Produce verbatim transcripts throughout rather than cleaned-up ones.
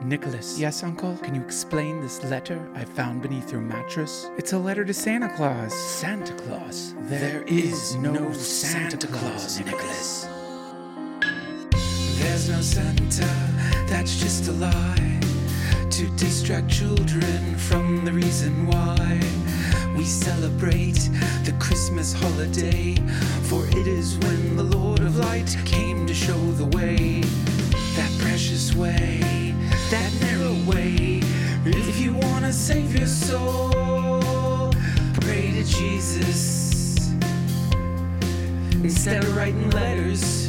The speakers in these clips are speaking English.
Nicholas. Yes, Uncle? Can you explain this letter I found beneath your mattress? It's a letter to Santa Claus. Santa Claus? There, there is no Santa, Santa Claus, Nicholas. There's no Santa, that's just a lie, to distract children from the reason why we celebrate the Christmas holiday, for it is when the Lord of Light came to show the way, that precious way, that narrow way. If you want to save your soul, pray to Jesus instead of writing letters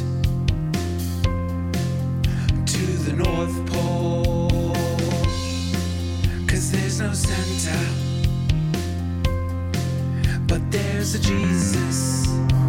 to the North Pole. 'Cause there's no Santa, but there's a Jesus.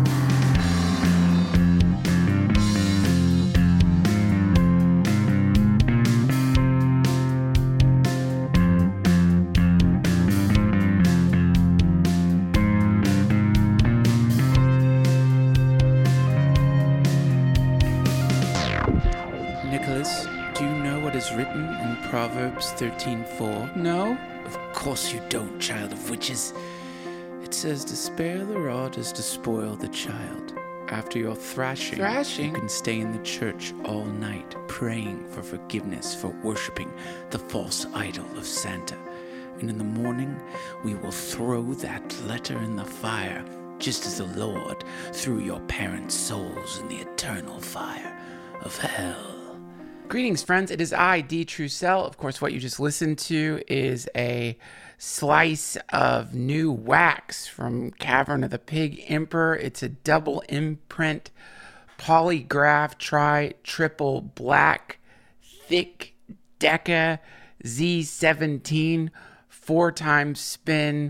Nicholas, do you know what is written in Proverbs thirteen four? No? Of course you don't, child of witches. It says to spare the rod is to spoil the child. After your thrashing, Thrashing? you can stay in the church all night, praying for forgiveness for worshiping the false idol of Santa. And in the morning, we will throw that letter in the fire, just as the Lord threw your parents' souls in the eternal fire of hell. Greetings, friends. It is I, D. Trussell. Of course, what you just listened to is a slice of new wax from Cavern of the Pig Emperor. It's a double imprint, polygraph, tri, triple black, thick Decca Z seventeen, four times spin,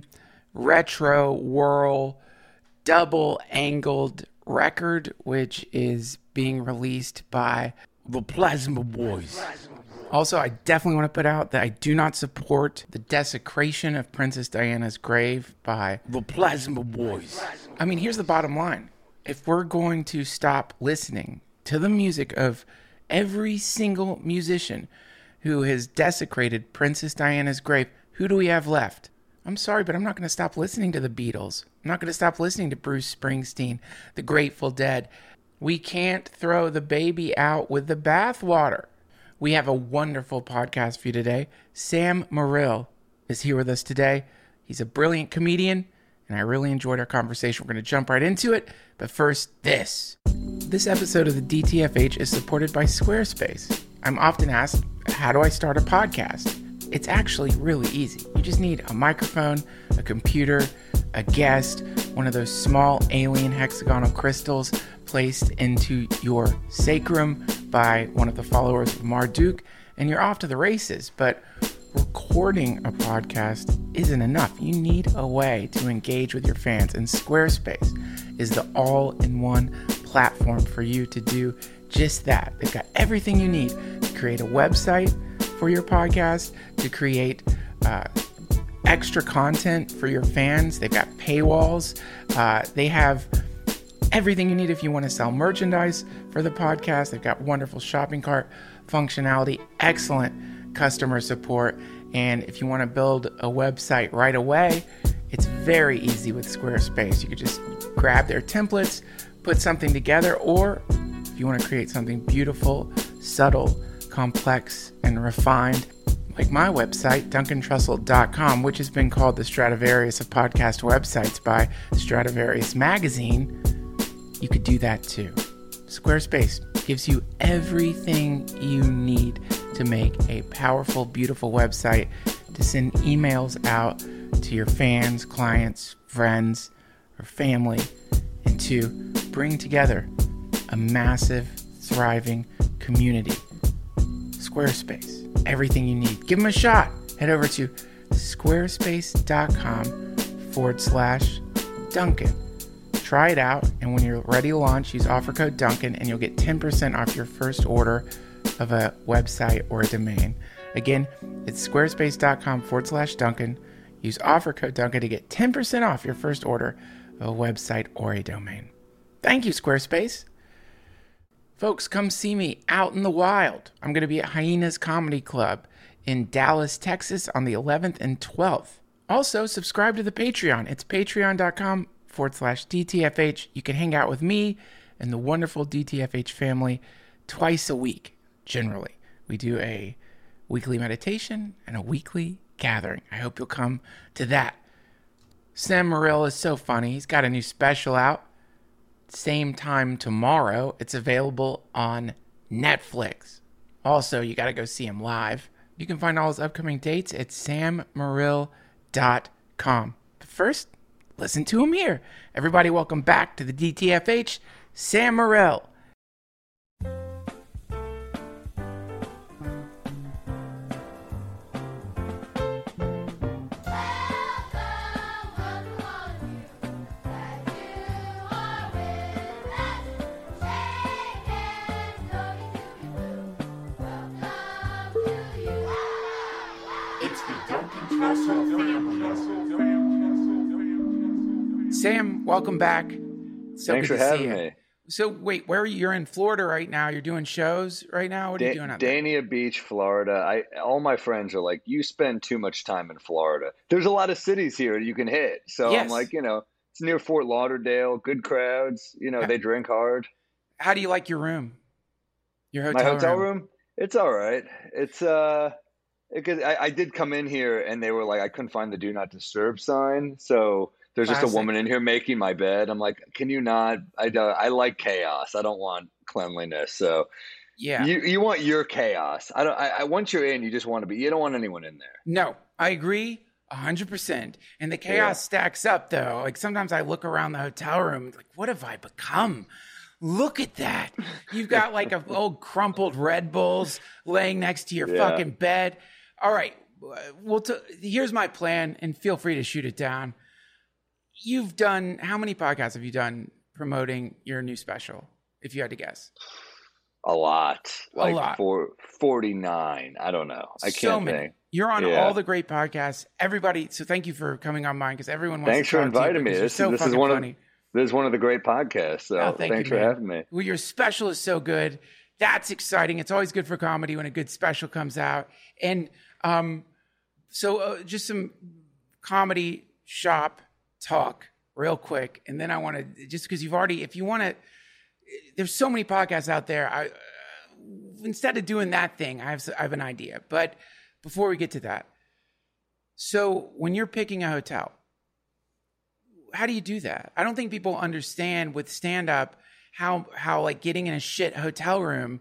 retro whirl, double angled record, which is being released by The Plasma Boys. Also, I definitely want to put out that I do not support the desecration of Princess Diana's grave by The Plasma Boys. I mean, here's the bottom line. If we're going to stop listening to the music of every single musician who has desecrated Princess Diana's grave, who do we have left? I'm sorry, but I'm not going to stop listening to the Beatles. I'm not going to stop listening to Bruce Springsteen, the Grateful Dead. We can't throw the baby out with the bathwater. We have a wonderful podcast for you today. Sam Morrill is here with us today. He's a brilliant comedian, and I really enjoyed our conversation. We're going to jump right into it, but first, this. This episode of the D T F H is supported by Squarespace. I'm often asked, how do I start a podcast? It's actually really easy. You just need a microphone, a computer, a guest, one of those small alien hexagonal crystals placed into your sacrum by one of the followers of Marduk, and you're off to the races. But recording a podcast isn't enough. You need a way to engage with your fans, and Squarespace is the all-in-one platform for you to do just that. They've got everything you need to create a website for your podcast, to create uh, extra content for your fans. They've got paywalls. Uh, they have everything you need if you want to sell merchandise for the podcast. They've got wonderful shopping cart functionality, excellent customer support. And if you want to build a website right away, it's very easy with Squarespace. You could just grab their templates, put something together, or if you want to create something beautiful, subtle, complex, and refined, like my website, duncan trussell dot com, which has been called the Stradivarius of podcast websites by Stradivarius Magazine, you could do that too. Squarespace gives you everything you need to make a powerful, beautiful website, to send emails out to your fans, clients, friends, or family, and to bring together a massive, thriving community. Squarespace, everything you need. Give them a shot. Head over to squarespace.com forward slash Duncan. Try it out, and when you're ready to launch, use offer code Duncan, and you'll get ten percent off your first order of a website or a domain. Again, it's squarespace.com forward slash Duncan. Use offer code Duncan to get ten percent off your first order of a website or a domain. Thank you, Squarespace. Folks, come see me out in the wild. I'm going to be at Hyenas Comedy Club in Dallas, Texas on the eleventh and twelfth. Also, subscribe to the Patreon. It's patreon.com forward slash DTFH. You can hang out with me and the wonderful D T F H family twice a week, generally. We do a weekly meditation and a weekly gathering. I hope you'll come to that. Sam Morril is so funny. He's got a new special out. Same time tomorrow. It's available on Netflix. Also, you got to go see him live. You can find all his upcoming dates at sam morril dot com. But first, listen to him here. Everybody, welcome back to the D T F H, Sam Morril. Sam, welcome back. So Thanks for having me. So wait, where are you? You're in Florida right now. You're doing shows right now. What are da- you doing out there? Dania Beach, Florida. I all my friends are like, you spend too much time in Florida. There's a lot of cities here you can hit. So Yes. I'm like, you know, it's near Fort Lauderdale, good crowds. You know, they drink hard. How do you like your room? Your hotel My hotel room? room, it's all right. It's uh, because I, I did come in here and they were like, I couldn't find the do not disturb sign, so. There's just Classic. a woman in here making my bed. I'm like, can you not? I don't, I like chaos. I don't want cleanliness. So Yeah. you you want your chaos. I don't. I, I once you're in, you just want to be. You don't want anyone in there. No, I agree a hundred percent. And the chaos Yeah. stacks up though. Like sometimes I look around the hotel room, like, what have I become? Look at that. You've got like a old crumpled Red Bulls laying next to your Yeah. fucking bed. All right. Well, t- here's my plan and feel free to shoot it down. You've done, how many podcasts have you done promoting your new special, if you had to guess? A lot. Like a lot. For forty-nine. I don't know. I so can't many. think. You're on Yeah. all the great podcasts. Everybody, so thank you for coming on mine because everyone wants Thanks to for talk to you inviting me. because This, you're so is, this is fucking one funny. of this is one of the great podcasts. So Oh, thank thanks you, for man. having me. Well, your special is so good. That's exciting. It's always good for comedy when a good special comes out. And um, so uh, just some comedy shop talk real quick. And then I want to, just because you've already, if you want to, there's so many podcasts out there. I, uh, instead of doing that thing, I have, I have an idea. But before we get to that, so when you're picking a hotel, how do you do that? I don't think people understand with stand-up how how like getting in a shit hotel room,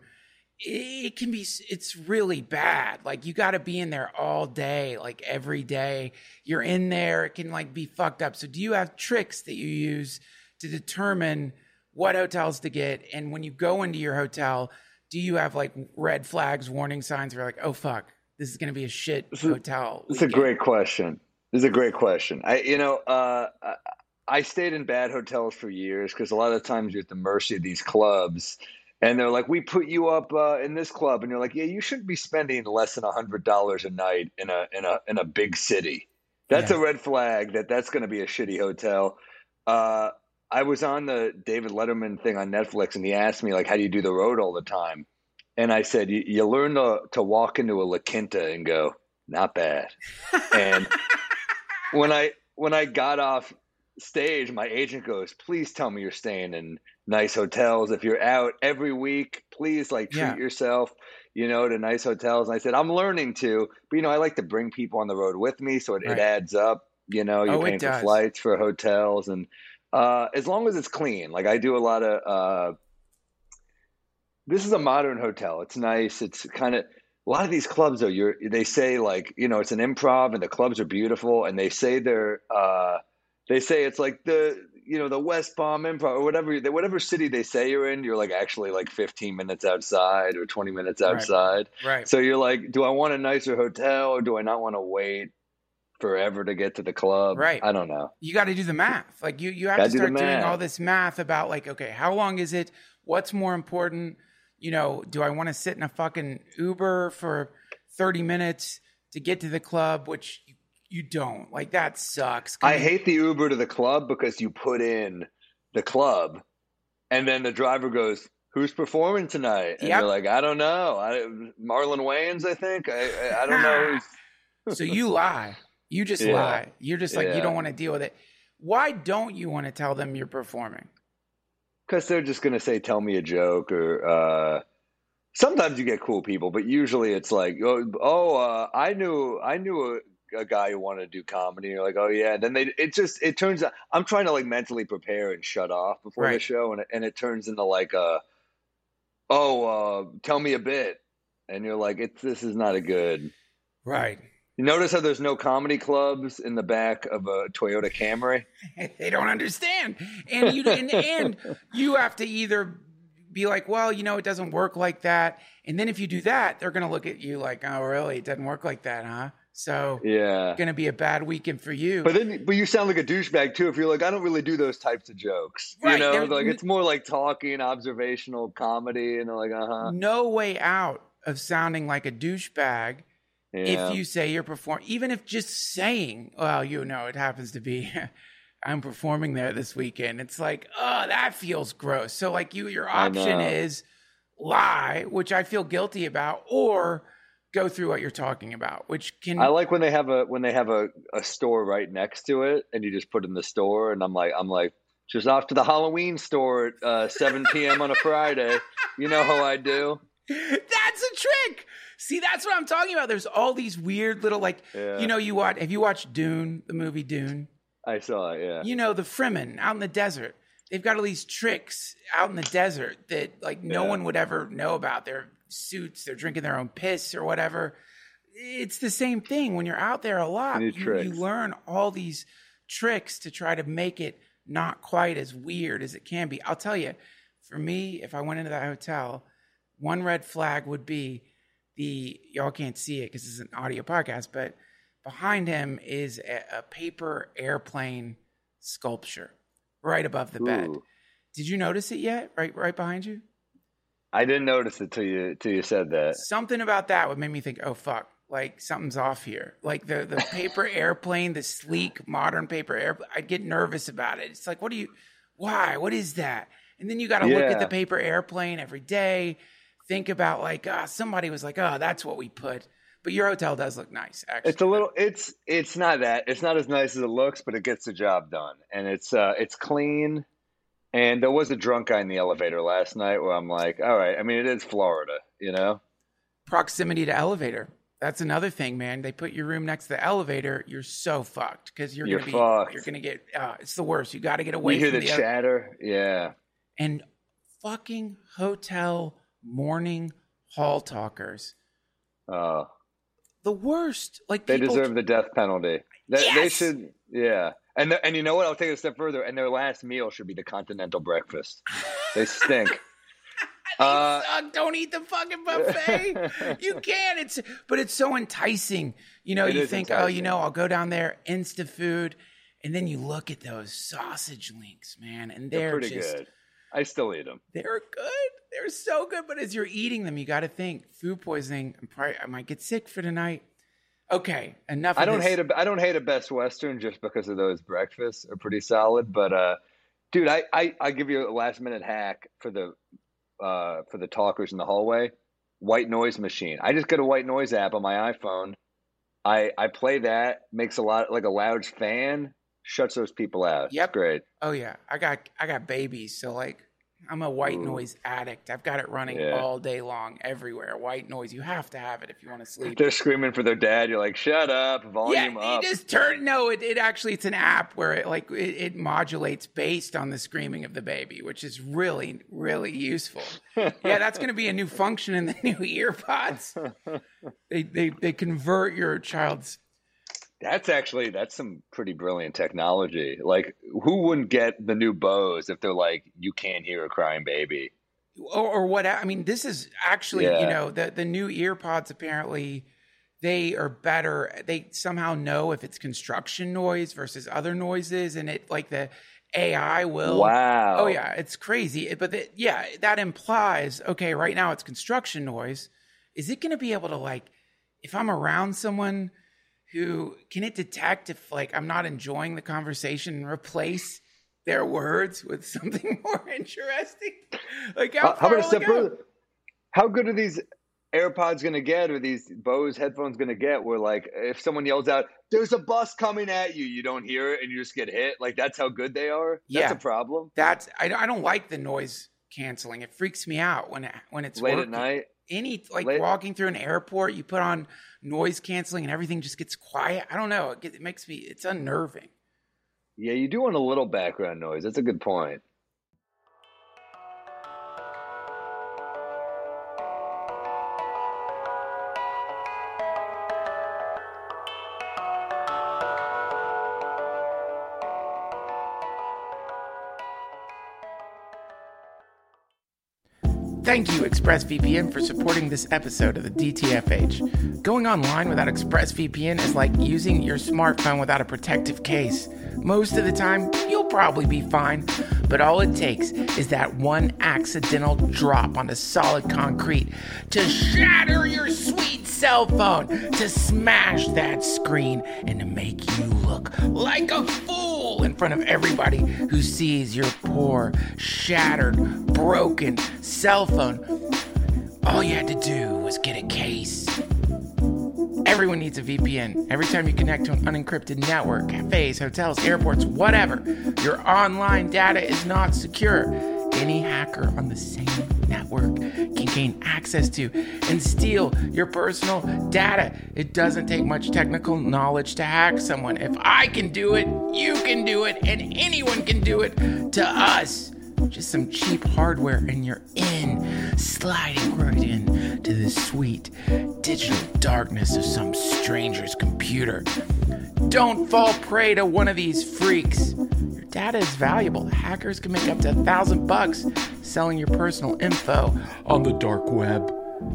it can be, it's really bad. Like you got to be in there all day, like every day you're in there, it can like be fucked up. So do you have tricks that you use to determine what hotels to get? And when you go into your hotel, do you have like red flags, warning signs where you're like, oh fuck, this is going to be a shit hotel? It's a great question. This is a great question. I, you know, uh, I stayed in bad hotels for years because a lot of times you're at the mercy of these clubs. And they're like, we put you up uh, in this club, and you're like, yeah, you shouldn't be spending less than a hundred dollars a night in a in a in a big city. That's Yeah. a red flag that that's going to be a shitty hotel. Uh, I was on the David Letterman thing on Netflix, and he asked me like, how do you do the road all the time? And I said, you, you learn to to walk into a La Quinta and go, not bad. And when I when I got off stage, my agent goes, please tell me you're staying in nice hotels. If you're out every week, please like treat Yeah. yourself, you know, to nice hotels. And I said, I'm learning to, but you know, I like to bring people on the road with me. So it, Right. it adds up, you know, you're Oh, it paying for does. flights, for hotels. And uh, as long as it's clean, like I do a lot of, uh, this is a modern hotel. It's nice. It's kind of, a lot of these clubs though, you're, they say like, you know, it's an improv and the clubs are beautiful. And they say they're, uh, they say it's like the, you know, the West Palm Improv or whatever, whatever city they say you're in, you're like actually like fifteen minutes outside or twenty minutes Right. outside. Right. So you're like, do I want a nicer hotel or do I not want to wait forever to get to the club? Right. I don't know. You got to do the math. Like you, you have Gotta to do the start doing math. all this math about like, okay, how long is it? What's more important? You know, do I want to sit in a fucking Uber for thirty minutes to get to the club, which you, you don't. Like that sucks. I hate the Uber to the club because you put in the club and then the driver goes, who's performing tonight? And Yep. you're like, I don't know. I, Marlon Wayans, I think. I, I, I don't know. Who's... So you lie. You just Yeah. lie. You're just like, Yeah. you don't want to deal with it. Why don't you want to tell them you're performing? Because they're just going to say, tell me a joke. Or uh, sometimes you get cool people, but usually it's like, oh, oh uh, I knew I knew a, a guy who wanted to do comedy. And you're like, oh, yeah. And then they, it just, it turns out, I'm trying to like mentally prepare and shut off before the Right. show. And it, and it turns into like, a, oh, uh, tell me a bit. And you're like, it's, this is not a good. Right. You notice how there's no comedy clubs in the back of a Toyota Camry? They don't understand. And you and, and you have to either be like, well, you know, it doesn't work like that. And then if you do that, they're going to look at you like, oh, really? It doesn't work like that, huh? So Yeah. going to be a bad weekend for you. But then, but you sound like a douchebag too. If you're like, I don't really do those types of jokes, Right, you know, there- like it's more like talking, observational comedy, and they're like, uh huh. No way out of sounding like a douchebag Yeah. if you say you're performing, even if just saying, well, you know, it happens to be, I'm performing there this weekend. It's like, oh, that feels gross. So like you, your I option know. is lie, which I feel guilty about, or go through what you're talking about, which can, I like when they have a when they have a, a store right next to it, and you just put in the store, and I'm like, I'm like, just off to the Halloween store at uh, seven p.m. on a Friday. You know how I do. that's a trick. See, that's what I'm talking about. There's all these weird little, like, Yeah. you know, you watch, have you watched Dune, the movie Dune? I saw it. Yeah. You know, the Fremen out in the desert. They've got all these tricks out in the desert that like no Yeah. one would ever know about. Their suits, they're drinking their own piss or whatever. It's the same thing when you're out there a lot. New You, you tricks. learn all these tricks to try to make it not quite as weird as it can be. I'll tell you, for me, if I went into that hotel, one red flag would be the, y'all can't see it because it's an audio podcast, but behind him is a, a paper airplane sculpture right above the bed. Ooh. Did you notice it yet? Right, right behind you. I didn't notice it till you till you said that. Something about that would make me think, oh fuck, like something's off here. Like the the paper airplane, the sleek modern paper airplane. I'd get nervous about it. It's like, what do you? Why? What is that? And then you got to look Yeah. at the paper airplane every day. Think about like, ah, somebody was like, oh, that's what we put. But your hotel does look nice, actually. It's a little. It's it's not that. It's not as nice as it looks, but it gets the job done, and it's uh it's clean. And there was a drunk guy in the elevator last night where I'm like, all right. I mean, it is Florida, you know. Proximity to elevator. That's another thing, man. They put your room next to the elevator. You're so fucked because you're, You're gonna be. fucked. You're gonna get. Uh, it's the worst. You got to get away You hear from the the other- chatter, yeah. and fucking hotel morning hall talkers. Uh, The worst. Like they people, deserve the death penalty. They, they Yes! should, yeah. And the, and you know what? I'll take it a step further. And their last meal should be the continental breakfast. They stink. They Uh, suck. Don't eat the fucking buffet. You can. It's but it's so enticing. You know, It you is think, oh, you enticing. know, I'll go down there, Insta food, and then you look at those sausage links, man, and They're they're, pretty just good. I still eat them. they're good. They're so good. But as you're eating them, you got to think food poisoning. I'm probably, I might get sick for tonight. Okay, enough. I of don't this. hate a I don't hate a Best Western just because of those breakfasts are pretty solid. But uh, dude, I I I give you a last minute hack for the uh for the talkers in the hallway. White noise machine. I just get a white noise app on my iPhone. I I play that, makes a lot like a loud fan, shuts those people out. Yep. It's great. Oh yeah, I got I got babies, so like I'm a white Ooh. noise addict. I've got it running Yeah. all day long, everywhere. White noise. You have to have it if you want to sleep. They're screaming for their dad. You're like, shut up, Yeah, volume you up. just turn. No, it, it actually it's an app where it like it, it modulates based on the screaming of the baby, which is really really useful. Yeah, that's going to be a new function in the new EarPods. They they they convert your child's. That's actually that's some pretty brilliant technology. Like, who wouldn't get the new Bose if they're like, you can't hear a crying baby? Or, or what? I mean, this is actually, Yeah. you know, the the new EarPods apparently they are better. They somehow know if it's construction noise versus other noises, and it like the A I will. Wow. Oh yeah, it's crazy. But the, yeah, that implies okay. Right now it's construction noise. Is it going to be able to like, if I'm around someone who can it detect if like I'm not enjoying the conversation and replace their words with something more interesting? Like how, How, how far about a will it go? separate? How good are these AirPods going to get, or these Bose headphones going to get? Where like, if someone yells out, "There's a bus coming at you," you don't hear it, and you just get hit. Like that's how good they are. That's Yeah. a problem. That's I, I don't like the noise canceling. It freaks me out when it, when it's Late working. at night. Any like Late- walking through an airport, you put on noise canceling and everything just gets quiet. I don't know. It, get, it makes me. It's unnerving. Yeah, you do want a little background noise. That's a good point. Thank you, ExpressVPN, for supporting this episode of the D T F H. Going online without ExpressVPN is like using your smartphone without a protective case. Most of the time, you'll probably be fine, but all it takes is that one accidental drop onto solid concrete to shatter your sweet cell phone, to smash that screen, and to make you look like a fool in front of everybody who sees your poor, shattered, broken cell phone. All you had to do was get a case. Everyone needs a V P N. Every time you connect to an unencrypted network, cafes, hotels, airports, whatever, your online data is not secure. Any hacker on the same network can gain access to and steal your personal data. It doesn't take much technical knowledge to hack someone. If I can do it, you can do it, and anyone can do it to us. Just some cheap hardware and you're in, sliding right in to the sweet digital darkness of some stranger's computer. Don't fall prey to one of these freaks. Your data is valuable. Hackers can make up to a thousand bucks selling your personal info on the dark web.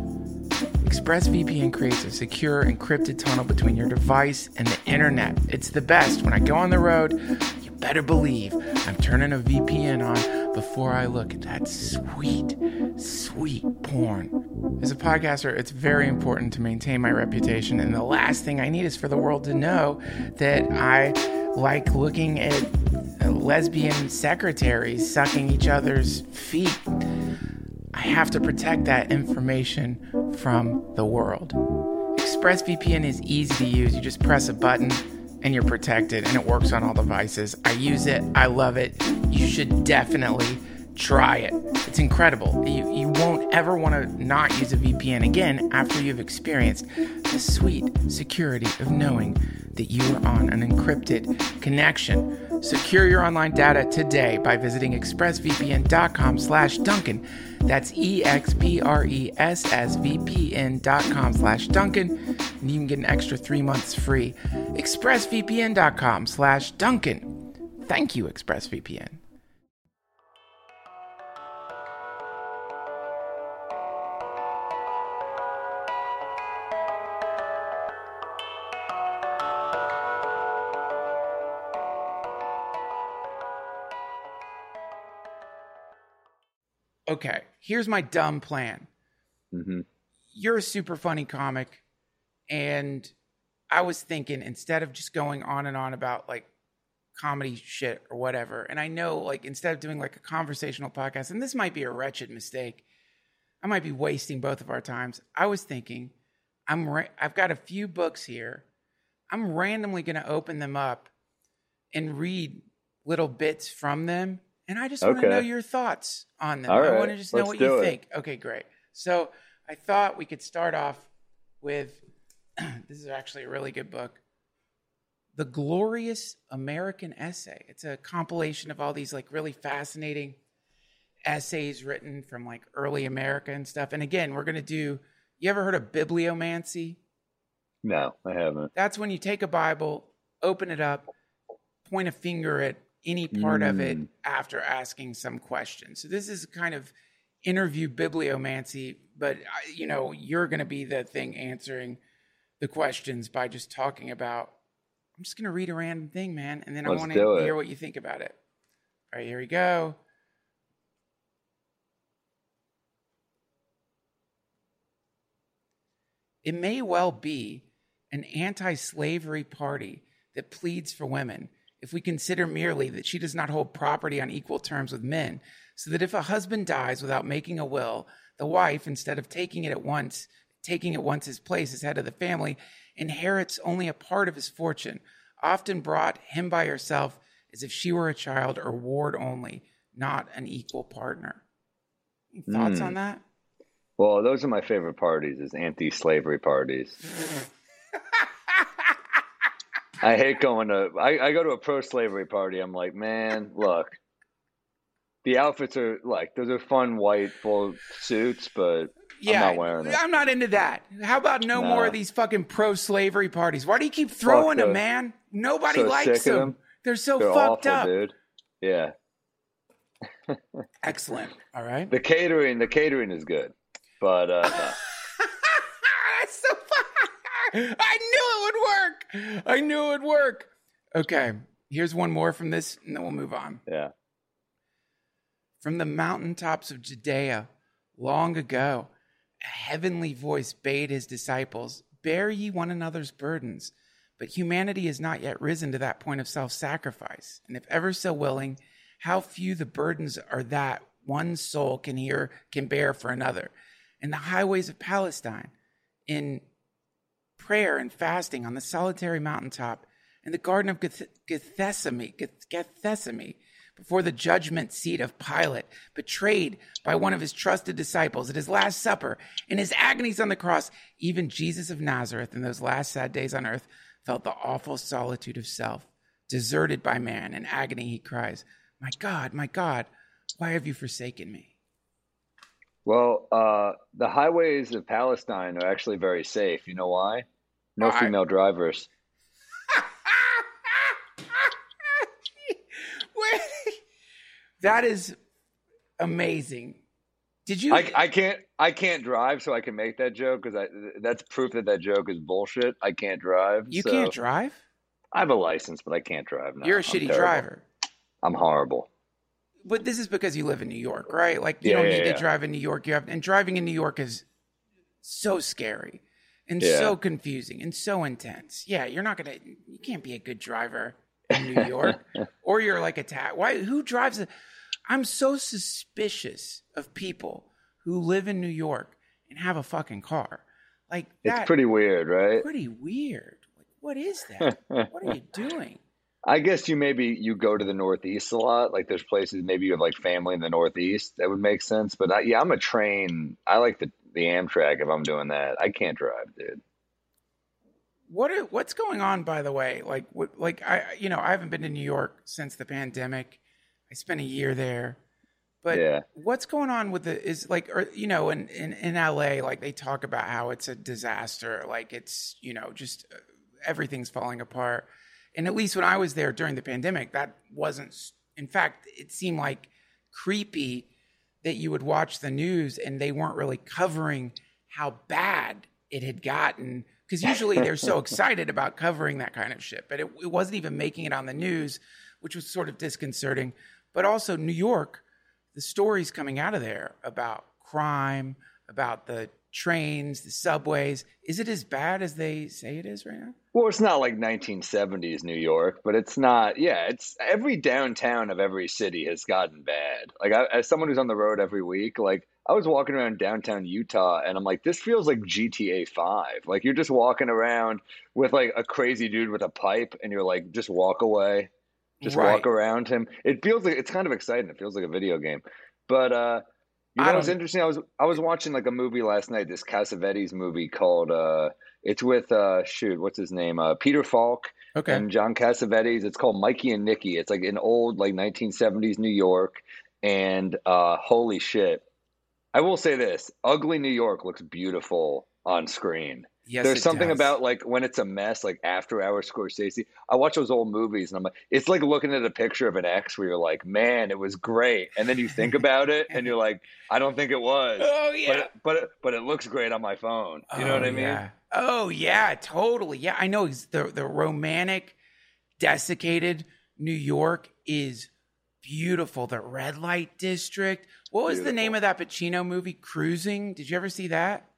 ExpressVPN creates a secure, encrypted tunnel between your device and the internet. It's the best. When I go on the road, you better believe I'm turning a V P N on before I look at that sweet, sweet porn. As a podcaster, it's very important to maintain my reputation, and the last thing I need is for the world to know that I like looking at lesbian secretaries sucking each other's feet. I have to protect that information from the world. ExpressVPN is easy to use. You just press a button and you're protected, and it works on all devices. I use it. I love it. You should definitely try it. It's incredible. You, you won't ever want to not use a V P N again after you've experienced the sweet security of knowing that you are on an encrypted connection. Secure your online data today by visiting expressvpn.com slash Duncan. That's E-X-P-R-E-S-S-V-P-N dot com slash Duncan. And you can get an extra three months free. expressvpn.com slash Duncan. Thank you, ExpressVPN. Okay, here's my dumb plan. Mm-hmm. You're a super funny comic, and I was thinking instead of just going on and on about like comedy shit or whatever, and I know like instead of doing like a conversational podcast, and this might be a wretched mistake, I might be wasting both of our times. I was thinking I'm ra- I've got a few books here. I'm randomly going to open them up and read little bits from them. And I just want to Okay. know your thoughts on them. All I right, want to just know let's what do you it. think. Okay, great. So I thought we could start off with, this is actually a really good book, The Glorious American Essay. It's a compilation of all these like really fascinating essays written from like early America and stuff. And again, we're going to do, you ever heard of bibliomancy? No, I haven't. That's when you take a Bible, open it up, point a finger at any part of it Mm. after asking some question. So this is kind of interview bibliomancy, but I- you know, you're going to be the thing answering the questions by just talking about, I'm just going to read a random thing, man. And then Let's I want do to it. hear what you think about it. All right, here we go. It may well be an anti-slavery party that pleads for women if we consider merely that she does not hold property on equal terms with men, so that if a husband dies without making a will, the wife, instead of taking it at once, taking at once his place as head of the family, inherits only a part of his fortune, often brought him by herself as if she were a child or ward only, not an equal partner. Any thoughts Mm. on that? Well, those are my favorite parties, is anti-slavery parties. I hate going to, I, I go to a pro-slavery party. I'm like, man, look, the outfits are like, those are fun white full suits, but Yeah, I'm not wearing it. I'm not into that. How about no No. more of these fucking pro-slavery parties? Why do you keep throwing Fuck them, the- man? Nobody so likes sick of them. them. They're so They're fucked awful, up. dude. Yeah. Excellent. All right. The catering, the catering is good, but uh, no. That's so fun. I knew it would work. I knew it would work. Okay. Here's one more from this, and then we'll move on. yeah. From the mountaintops of Judea, long ago, a heavenly voice bade his disciples, bear ye one another's burdens. But humanity has not yet risen to that point of self-sacrifice. And if ever so willing, how few the burdens are that one soul can hear, can bear for another. In the highways of Palestine, in prayer and fasting on the solitary mountaintop, in the garden of Geth- Gethsemane, Geth- Gethsemane, before the judgment seat of Pilate, betrayed by one of his trusted disciples at his last supper, in his agonies on the cross, even Jesus of Nazareth in those last sad days on earth felt the awful solitude of self. Deserted by man, in agony he cries, my God, my God, why have you forsaken me? Well, uh, the highways of Palestine are actually very safe. You know why? No Why? female drivers. Wait, that is amazing. Did you? I, I can't I can't drive, so I can make that joke because I that's proof that that joke is bullshit. I can't drive. you so can't drive? I have a license, but I can't drive. No, You're a I'm shitty terrible. driver. I'm horrible. But this is because you live in New York, right? Like you Yeah, don't yeah, need yeah. to drive in New York. You have, and driving in New York is so scary and Yeah. so confusing and so intense. Yeah, you're not gonna. You can't be a good driver in New York, or you're like a ta- Why? Who drives a? I'm so suspicious of people who live in New York and have a fucking car. Like It's that. pretty weird, right? pretty weird. Like, what is that? What are you doing? I guess you maybe you go to the Northeast a lot. Like there's places maybe you have like family in the Northeast. That would make sense. But I, yeah, I'm a train. I like the the Amtrak if I'm doing that. I can't drive, dude. What are, what's going on, by the way? Like, what, like I, you know, I haven't been to New York since the pandemic. I spent a year there, but Yeah. what's going on with the is like, or you know, in, in in L A, like they talk about how it's a disaster, like it's you know just uh, everything's falling apart. And at least when I was there during the pandemic, that wasn't. In fact, it seemed like creepy that you would watch the news and they weren't really covering how bad it had gotten. Because usually they're so excited about covering that kind of shit, but it, it wasn't even making it on the news, which was sort of disconcerting. But also New York, the stories coming out of there about crime, about the trains, the subways, is it as bad as they say it is right now? Well, it's not like nineteen seventies New York, but it's not. Yeah, it's every downtown of every city has gotten bad. Like I, as someone who's on the road every week, like I was walking around downtown Utah and I'm like, this feels like G T A five. Like you're just walking around with like a crazy dude with a pipe and you're like, just walk away, just Right. walk around him. It feels like it's kind of exciting. It feels like a video game. But uh you I know what's don't- interesting? I was I was watching like a movie last night, this Cassavetes movie called uh it's with uh shoot, what's his name? Uh Peter Falk Okay. and John Cassavetes. It's called Mikey and Nicky. It's like an old like nineteen seventies New York, and uh holy shit. I will say this, ugly New York looks beautiful on screen. Yes, There's it something does. about like when it's a mess, like After Hours Scorsese. I watch those old movies and I'm like, it's like looking at a picture of an ex where you're like, man, it was great. And then you think about it and you're like, I don't think it was. Oh yeah. But it, but it, but it looks great on my phone. You know Oh, what I mean? Yeah. Oh yeah, totally. Yeah, I know. It's the the romantic, desiccated New York is beautiful. The red light district. What was the Beautiful. name of that Pacino movie? Cruising. Did you ever see that?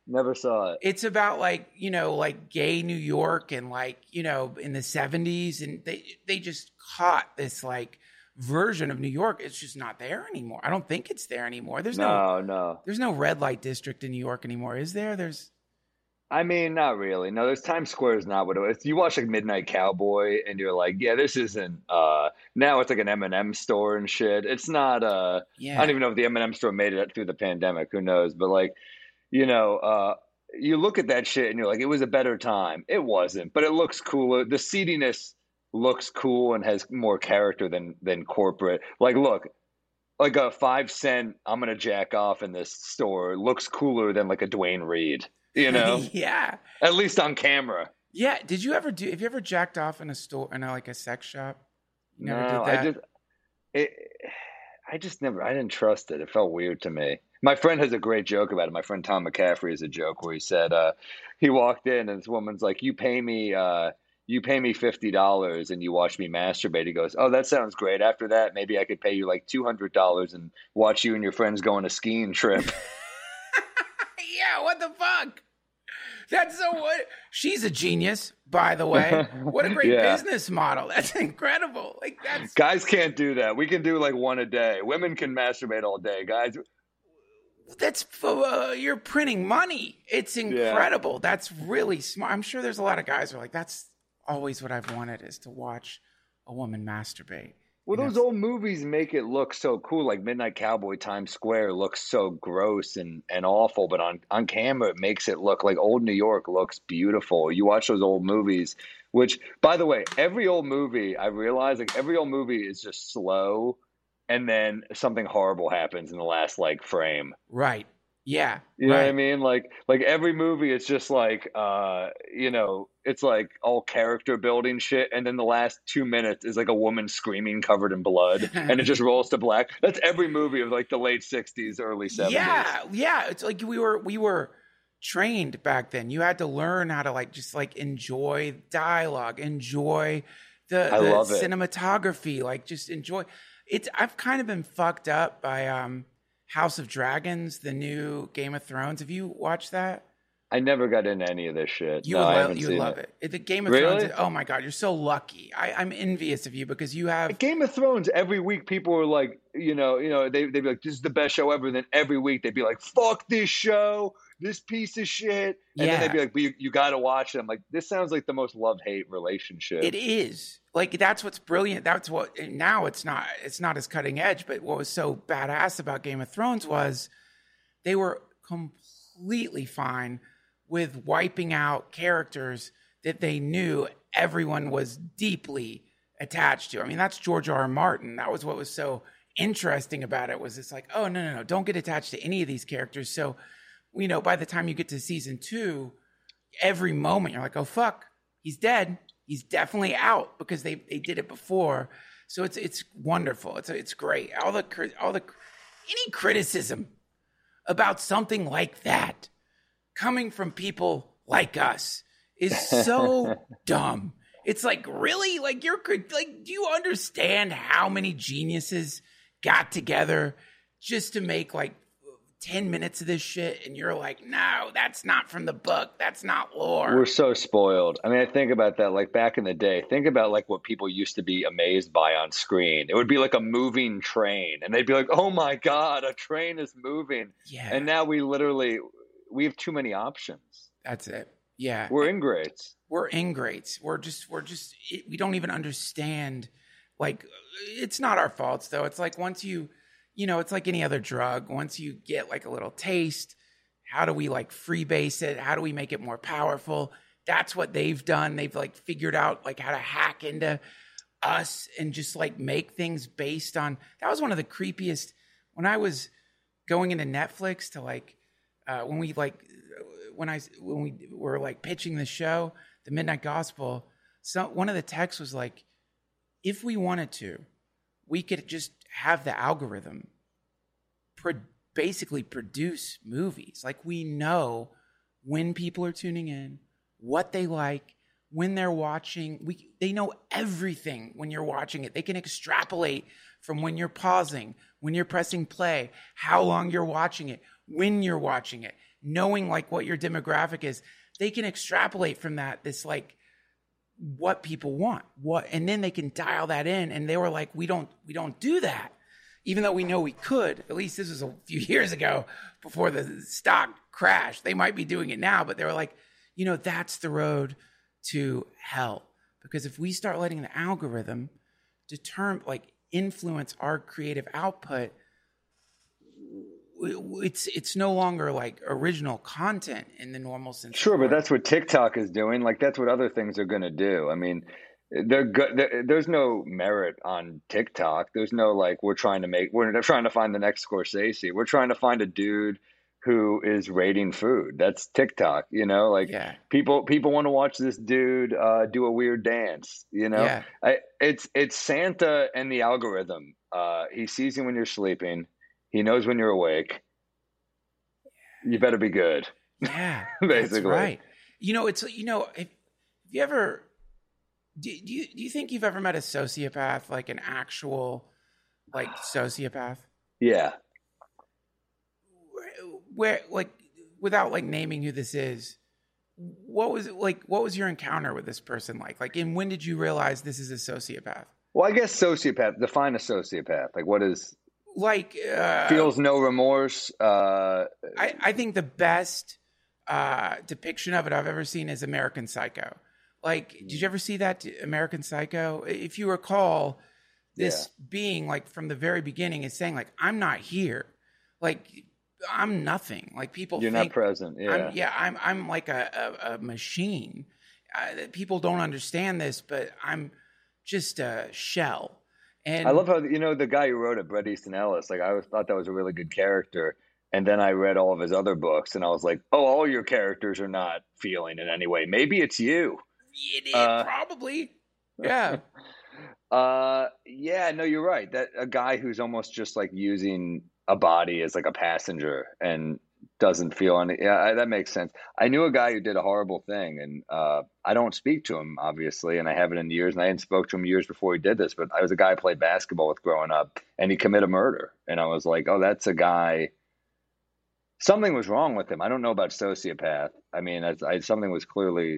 Never saw it. It's about like, you know, like gay New York and like, you know, in the seventies, and they they just caught this like version of New York. It's just not there anymore. I don't think it's there anymore. There's no, No, no. there's no red light district in New York anymore, is there? There's I mean, not really. No, there's Times Square is not what it is. You watch like Midnight Cowboy, and you're like, yeah, this isn't. Uh, now it's like an M and M store and shit. It's not. Uh, yeah. I don't even know if the M and M store made it through the pandemic. Who knows? But like, you know, uh, you look at that shit and you're like, it was a better time. It wasn't, but it looks cooler. The seediness looks cool and has more character than than corporate. Like, look, like a five cent, I'm gonna jack off in this store looks cooler than like a Dwayne Reed. You know? Yeah. At least on camera. Yeah. Did you ever do? Have you ever jacked off in a store in a, like a sex shop? You never No, did that. I just, it, I just never. I didn't trust it. It felt weird to me. My friend has a great joke about it. My friend Tom McCaffrey has a joke where he said uh, he walked in and this woman's like, "You pay me, uh, you pay me fifty dollars and you watch me masturbate." He goes, "Oh, that sounds great. After that, maybe I could pay you like two hundred dollars and watch you and your friends go on a skiing trip." Yeah, what the fuck? That's so what? She's a genius, by the way. What a great Yeah. business model. That's incredible. Like that's Guys can't do that. We can do like one a day. Women can masturbate all day. Guys, that's for, uh, you're printing money. It's incredible. That's really smart. I'm sure there's a lot of guys who are like, that's always what I've wanted, is to watch a woman masturbate. well, And those that's- old movies make it look so cool. Like Midnight Cowboy, Times Square looks so gross and, and awful, but on, on camera, it makes it look like old New York looks beautiful. You watch those old movies, which, by the way, every old movie, I realize, like every old movie is just slow, and then something horrible happens in the last like frame. Right. Yeah. You know right. what I mean? Like, like every movie, it's just like, uh, you know, it's like all character building shit, and then the last two minutes is like a woman screaming covered in blood, and it just rolls to black. That's every movie of like the late sixties, early seventies. Yeah. Yeah. It's like we were we were trained back then. You had to learn how to like just like enjoy dialogue, enjoy the, I the love it. cinematography, like just enjoy. It's I've kind of been fucked up by um House of Dragons, the new Game of Thrones. Have you watched that? I never got into any of this shit. You no, would I love, haven't you seen would love it. it. The Game of Really? Thrones. Oh my god, you're so lucky. I, I'm envious of you because you have. Game of Thrones, every week people are like, you know, you know, they they'd be like, this is the best show ever. And then every week they'd be like, fuck this show, this piece of shit. And Yeah. then they'd be like, but you, you got to watch it. I'm like, this sounds like the most love-hate relationship. It is like that's what's brilliant. That's what now it's not. It's not as cutting edge. But what was so badass about Game of Thrones was they were completely fine with wiping out characters that they knew everyone was deeply attached to. I mean, that's George R. R. Martin. That was what was so interesting about it. Was it's like, oh no, no, no, don't get attached to any of these characters. So, you know, by the time you get to season two, every moment you're like, oh fuck, he's dead. He's definitely out because they they did it before. So it's it's wonderful. It's it's great. All the cri- all the any criticism about something like that coming from people like us is so dumb. It's like, really? Like you're like, do you understand how many geniuses got together just to make like ten minutes of this shit? And you're like, no, that's not from the book. That's not lore. We're so spoiled. I mean, I think about that, like back in the day, think about like what people used to be amazed by on screen. It would be like a moving train and they'd be like, oh my God, a train is moving. Yeah. And now we literally, we have too many options. That's it. Yeah. We're ingrates. We're ingrates. We're just, we're just, it, we don't even understand. Like, it's not our faults though. It's like once you, you know, it's like any other drug. Once you get like a little taste, how do we like freebase it? How do we make it more powerful? That's what they've done. They've like figured out like how to hack into us and just like make things based on, that was one of the creepiest, when I was going into Netflix to like, uh, when we like, when I, when we were like pitching the show, the Midnight Gospel, so one of the texts was like, if we wanted to, we could just have the algorithm pro- basically produce movies. Like we know when people are tuning in, what they like, when they're watching. We they know everything when you're watching it. They can extrapolate from when you're pausing, when you're pressing play, how long you're watching it, when you're watching it. knowing like what your demographic is, they can extrapolate from that this like what people want, what, and then they can dial that in. And they were like, we don't, we don't do that, even though we know we could. At least this was a few years ago before the stock crashed. They might be doing it now, but they were like, you know, that's the road to hell. Because if we start letting the algorithm determine, like, influence our creative output, it's it's no longer like original content in the normal sense. Sure, but that's what TikTok is doing. Like, that's what other things are going to do. I mean, they're good. There's no merit on TikTok. There's no like we're trying to make. We're trying to find the next Scorsese. We're trying to find a dude who is rating food. That's TikTok. You know, like yeah. people people want to watch this dude uh, do a weird dance. You know, yeah. I, it's it's Santa and the algorithm. Uh, he sees you when you're sleeping. He knows when you're awake. You better be good. Yeah, basically. That's right. You know, it's you know, if, if you ever do, do you do you think you've ever met a sociopath, like an actual like sociopath? Yeah. Where, where like without like naming who this is, what was it like? What was your encounter with this person like? Like, and when did you realize this is a sociopath? Well, I guess sociopath. Define a sociopath. Like, what is? Like uh, feels no remorse. Uh, I, I think the best uh, depiction of it I've ever seen is American Psycho. Like, did you ever see that American Psycho? If you recall, this yeah. being like from the very beginning is saying like, I'm not here. Like, I'm nothing. Like people You're think not present. Yeah. I'm, yeah. I'm, I'm like a, a, a machine. Uh, people don't understand this, but I'm just a shell. And I love how, you know, the guy who wrote it, Bret Easton Ellis, like I always thought that was a really good character. And then I read all of his other books and I was like, oh, all your characters are not feeling in any way. Maybe it's you. It is, uh, probably. Yeah. uh, yeah, no, you're right. That a guy who's almost just like using a body as like a passenger and doesn't feel any. Yeah, I, that makes sense. I knew a guy who did a horrible thing, and uh, I don't speak to him obviously, and I haven't in years. And I hadn't spoke to him years before he did this, but I was a guy I played basketball with growing up, and he committed murder, and I was like, oh, that's a guy. Something was wrong with him. I don't know about sociopath. I mean, I, I, something was clearly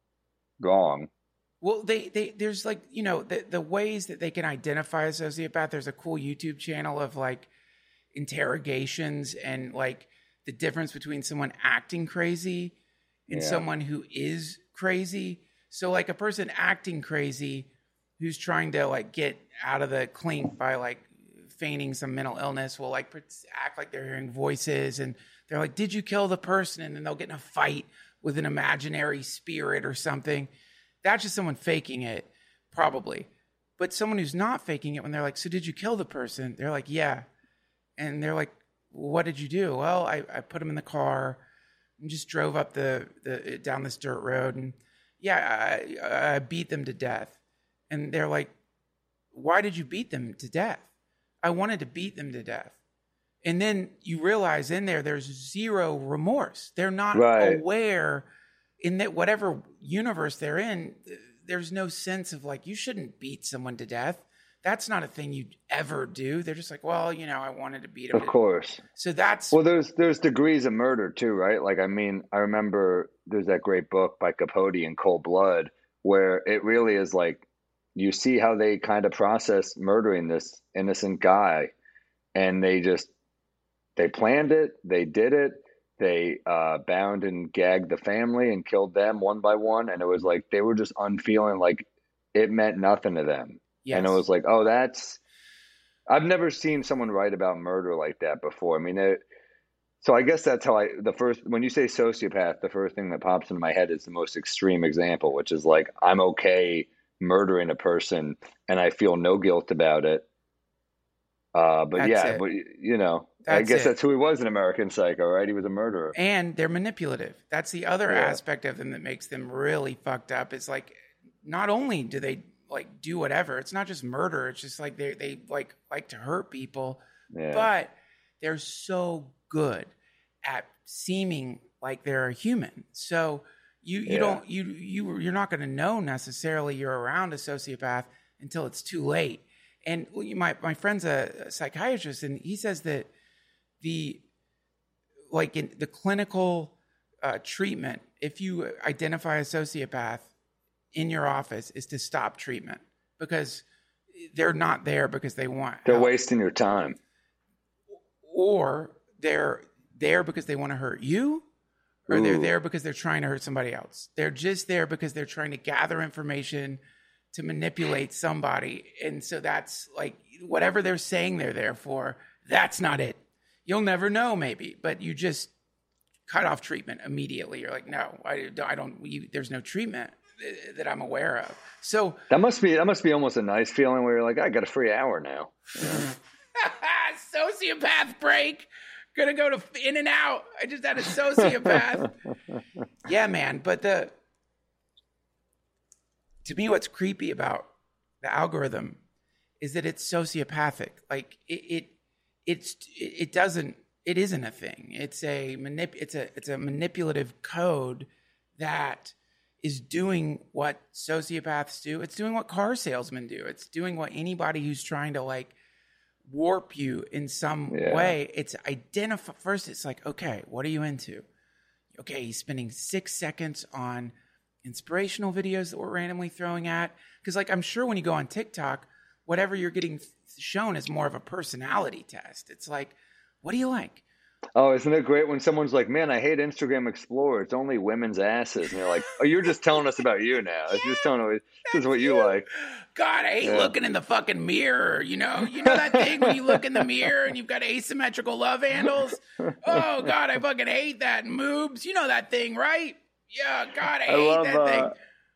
wrong. Well, they, they there's like, you know, the the ways that they can identify a sociopath. There's a cool YouTube channel of like interrogations and like the difference between someone acting crazy and yeah. someone who is crazy. So like a person acting crazy who's trying to like get out of the clink by like feigning some mental illness will like act like they're hearing voices and they're like, did you kill the person? And then they'll get in a fight with an imaginary spirit or something. That's just someone faking it, probably. But someone who's not faking it, when they're like, so did you kill the person? They're like, yeah. And they're like, what did you do? Well, I, I put him in the car and just drove up the, the down this dirt road. And yeah, I, I beat them to death. And they're like, why did you beat them to death? I wanted to beat them to death. And then you realize in there, there's zero remorse. They're not right. aware in that whatever universe they're in, there's no sense of like, you shouldn't beat someone to death. That's not a thing you'd ever do. They're just like, well, you know, I wanted to beat him. Of course. So that's... Well, there's there's degrees of murder too, right? Like, I mean, I remember there's that great book by Capote in Cold Blood where it really is like, you see how they kind of process murdering this innocent guy. And they just, they planned it. They did it. They uh, bound and gagged the family and killed them one by one. And it was like, they were just unfeeling, like it meant nothing to them. Yes. And it was like, oh, that's, I've never seen someone write about murder like that before. I mean, it, so I guess that's how I, the first, when you say sociopath, the first thing that pops into my head is the most extreme example, which is like, I'm okay murdering a person and I feel no guilt about it. Uh, but that's yeah, it. But you know, that's I guess it. That's who he was in American Psycho, right? He was a murderer. And they're manipulative. That's the other yeah. aspect of them that makes them really fucked up. It's like, not only do they like do whatever, it's not just murder. It's just like they, they like, like to hurt people, yeah. but they're so good at seeming like they're a human. So you, you yeah. don't, you, you, you're not going to know necessarily you're around a sociopath until it's too late. And my, my friend's a psychiatrist, and he says that the like in the clinical uh, treatment, if you identify a sociopath in your office, is to stop treatment because they're not there because they want They're help. wasting your time. Or they're there because they want to hurt you, or Ooh. they're there because they're trying to hurt somebody else. They're just there because they're trying to gather information to manipulate somebody. And so that's like whatever they're saying they're there for, that's not it. You'll never know maybe, but you just cut off treatment immediately. You're like, no, I, I don't, you, there's no treatment that I'm aware of. So that must be, that must be almost a nice feeling where you're like, I got a free hour now. Sociopath break. Gonna go to In and Out. I just had a sociopath. Yeah, man. But the to me, what's creepy about the algorithm is that it's sociopathic. Like it, it it's it doesn't it isn't a thing. It's a manip it's a it's a manipulative code that is doing what sociopaths do. It's doing what car salesmen do. It's doing what anybody who's trying to like warp you in some yeah. way. It's identify first. It's like, okay, what are you into? Okay, he's spending six seconds on inspirational videos that we're randomly throwing at. Because like, I'm sure when you go on TikTok, whatever you're getting shown is more of a personality test. It's like, what do you like? Oh, isn't it great when someone's like, man, I hate Instagram Explorer. It's only women's asses. And you're like, oh, you're just telling us about you now. It's just telling us this is what you like. God, I hate yeah. looking in the fucking mirror. You know, you know that thing when you look in the mirror and you've got asymmetrical love handles? Oh, God, I fucking hate that. And moobs. You know that thing, right? Yeah, God, I, I hate love, that uh, thing.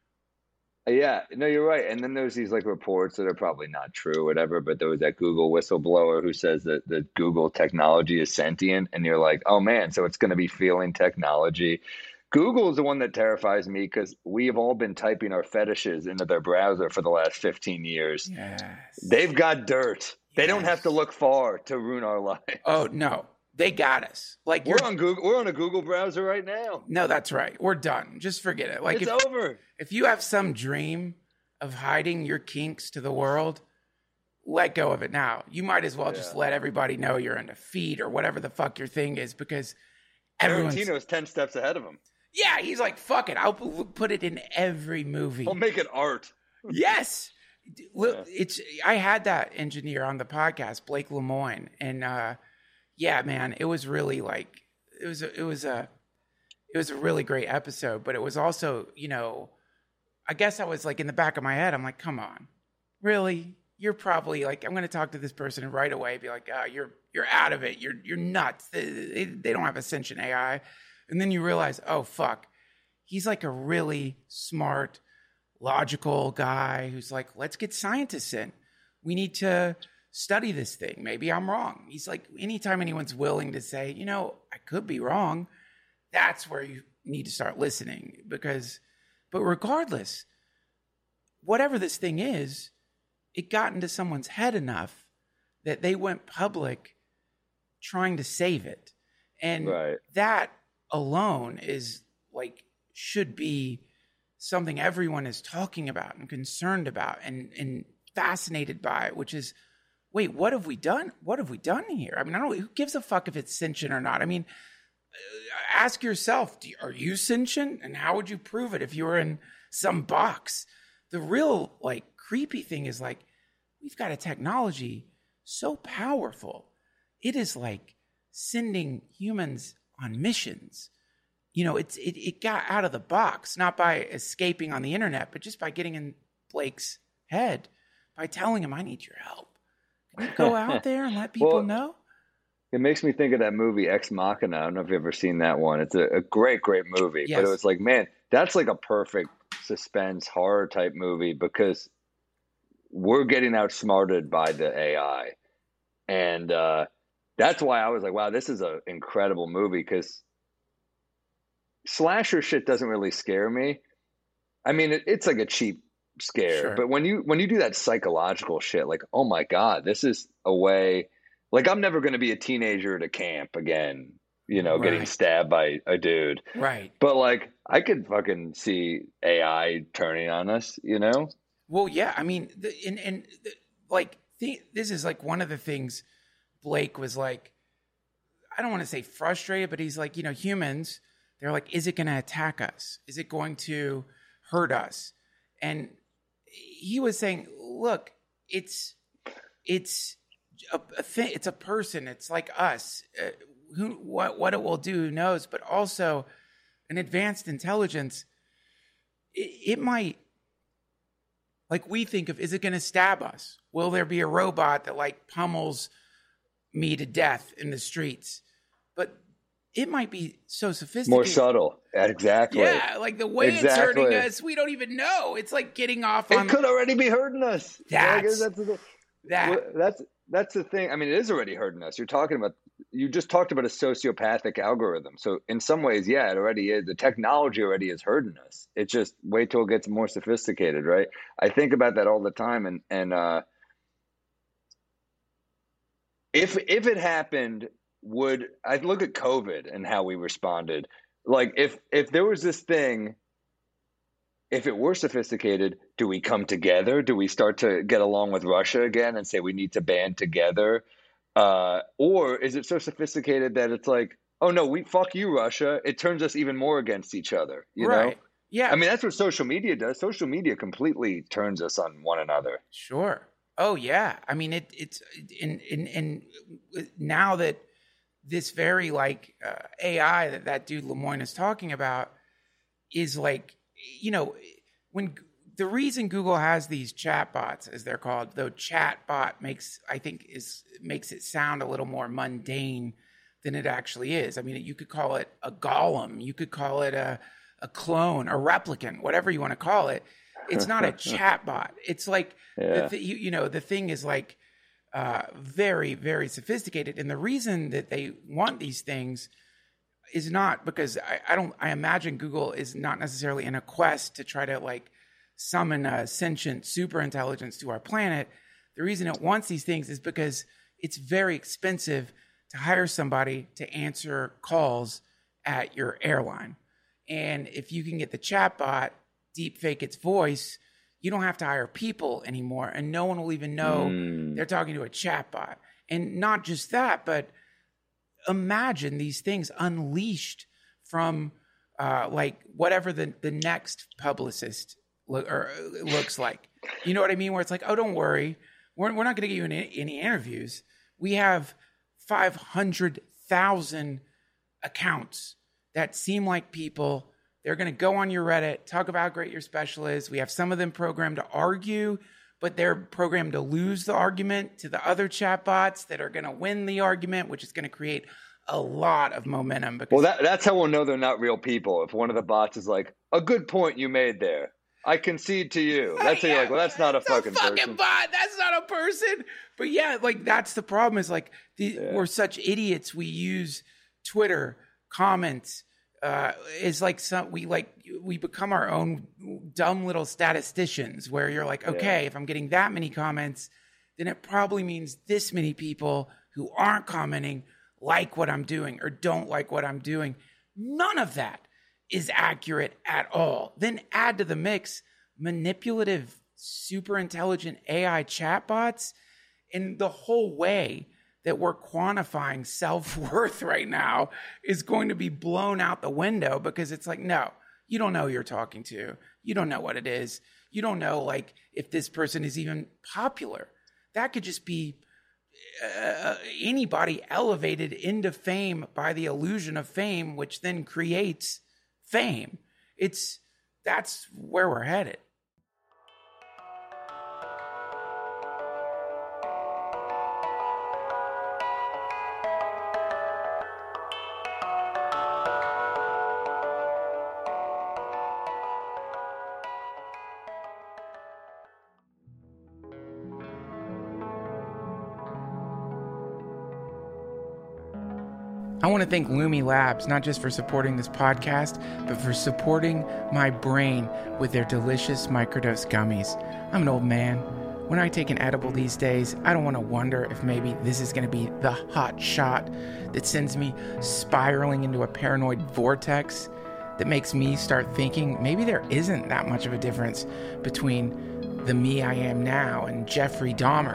Yeah, no, you're right. And then there's these like reports that are probably not true or whatever, but there was that Google whistleblower who says that the Google technology is sentient. And you're like, oh man, so it's going to be feeling technology. Google is the one that terrifies me because we have all been typing our fetishes into their browser for the last fifteen years. Yes. They've got dirt. Yes. They don't have to look far to ruin our life. Oh, no. They got us. Like we're on Google. We're on a Google browser right now. No, that's right. We're done. Just forget it. Like it's if, over. If you have some dream of hiding your kinks to the world, let go of it now. You might as well yeah. just let everybody know you're into feet or whatever the fuck your thing is because everyone's... Tarantino's ten steps ahead of him. Yeah, he's like, fuck it. I'll put it in every movie. I'll make it art. Yes. Yeah. It's. I had that engineer on the podcast, Blake Lemoine, and uh, yeah, man, it was really like it was. A, it was a. It was a really great episode, but it was also, you know, I guess I was like in the back of my head, I'm like, come on, really? You're probably like, I'm going to talk to this person and right away be like, oh, you're you're out of it. You're you're nuts. They, they, they don't have a sentient A I. And then you realize, oh, fuck, he's like a really smart, logical guy who's like, let's get scientists in. We need to study this thing. Maybe I'm wrong. He's like, anytime anyone's willing to say, you know, I could be wrong, that's where you need to start listening. Because, but regardless, whatever this thing is, it got into someone's head enough that they went public trying to save it. And right. that alone is like, should be something everyone is talking about and concerned about and, and fascinated by, which is, wait, what have we done? What have we done here? I mean, I don't know, who gives a fuck if it's sentient or not? I mean, ask yourself, do you, are you sentient? And how would you prove it if you were in some box? The real like creepy thing is like, we've got a technology so powerful. It is like sending humans on missions. You know, it's it, it got out of the box, not by escaping on the internet, but just by getting in Blake's head, by telling him, I need your help. Can you go out there and let people well, know? It makes me think of that movie Ex Machina. I don't know if you've ever seen that one. It's a, a great, great movie. Yes. But it was like, man, that's like a perfect suspense horror type movie because we're getting outsmarted by the A I. And uh, that's why I was like, wow, this is an incredible movie because slasher shit doesn't really scare me. I mean, it, it's like a cheap scare. Sure. But when you when you do that psychological shit, like, oh my God, this is a way... Like, I'm never going to be a teenager at a camp again, you know, right. getting stabbed by a dude. Right. But, like, I could fucking see A I turning on us, you know? Well, yeah. I mean, the, and, and the, like, the, this is, like, one of the things Blake was like, I don't want to say frustrated, but he's like, you know, humans, they're like, is it going to attack us? Is it going to hurt us? And he was saying, look, it's, it's a, a thing. It's a person. It's like us. Uh, who, what, what it will do, who knows? But also an advanced intelligence, it, it might, like we think of, is it going to stab us? Will there be a robot that like pummels me to death in the streets? But it might be so sophisticated. More subtle. Exactly. Yeah, like the way exactly. it's hurting us, we don't even know. It's like getting off on... It could already be hurting us. That's, that's, the, that. that's, that's the thing. I mean, it is already hurting us. You're talking about... You just talked about a sociopathic algorithm. So in some ways, yeah, it already is. The technology already is hurting us. It's just wait till it gets more sophisticated, right? I think about that all the time. And, and uh, if if it happened, would I look at COVID and how we responded? Like if if there was this thing, if it were sophisticated, do we come together? Do we start to get along with Russia again and say we need to band together? Uh, or is it so sophisticated that it's like, oh no, we fuck you, Russia. It turns us even more against each other. You right. know? Yeah. I mean, that's what social media does. Social media completely turns us on one another. Sure. Oh yeah. I mean, it it's in in in now that this very like uh, A I that that dude Lemoyne is talking about is like, you know, when the reason Google has these chatbots, as they're called, though chatbot makes, I think, is makes it sound a little more mundane than it actually is. I mean, you could call it a golem, you could call it a, a clone, a replicant, whatever you want to call it. It's not a chatbot. It's like, yeah. the th- you, you know, the thing is like uh, very, very sophisticated. And the reason that they want these things is not because I, I don't, I imagine Google is not necessarily in a quest to try to like summon a sentient super intelligence to our planet. The reason it wants these things is because it's very expensive to hire somebody to answer calls at your airline. And if you can get the chatbot deep fake its voice, you don't have to hire people anymore, and no one will even know mm. they're talking to a chatbot. And not just that, but imagine these things unleashed from uh, like whatever the, the next publicist look, or looks like. You know what I mean? Where it's like, oh, don't worry. We're, we're not going to get you any, any interviews. We have five hundred thousand accounts that seem like people. They're going to go on your Reddit, talk about how great your special is. We have some of them programmed to argue, but they're programmed to lose the argument to the other chatbots that are going to win the argument, which is going to create a lot of momentum. Because well, that, that's how we'll know they're not real people. If one of the bots is like, a good point you made there. I concede to you. That's how you're like, well, that's not a it's fucking, a fucking person. bot. That's not a person. But yeah, like that's the problem is like the, yeah. we're such idiots. We use Twitter comments. Uh, is like some we like we become our own dumb little statisticians where you're like, okay, yeah. if I'm getting that many comments, then it probably means this many people who aren't commenting like what I'm doing or don't like what I'm doing. None of that is accurate at all. Then add to the mix manipulative, super intelligent A I chatbots, and the whole way that we're quantifying self-worth right now is going to be blown out the window because it's like, no, you don't know who you're talking to. You don't know what it is. You don't know like if this person is even popular. That could just be uh, anybody elevated into fame by the illusion of fame, which then creates fame. It's that's where we're headed. I want to thank Lumi Labs, not just for supporting this podcast, but for supporting my brain with their delicious microdose gummies. I'm an old man. When I take an edible these days, I don't want to wonder if maybe this is going to be the hot shot that sends me spiraling into a paranoid vortex that makes me start thinking maybe there isn't that much of a difference between the me I am now and Jeffrey Dahmer.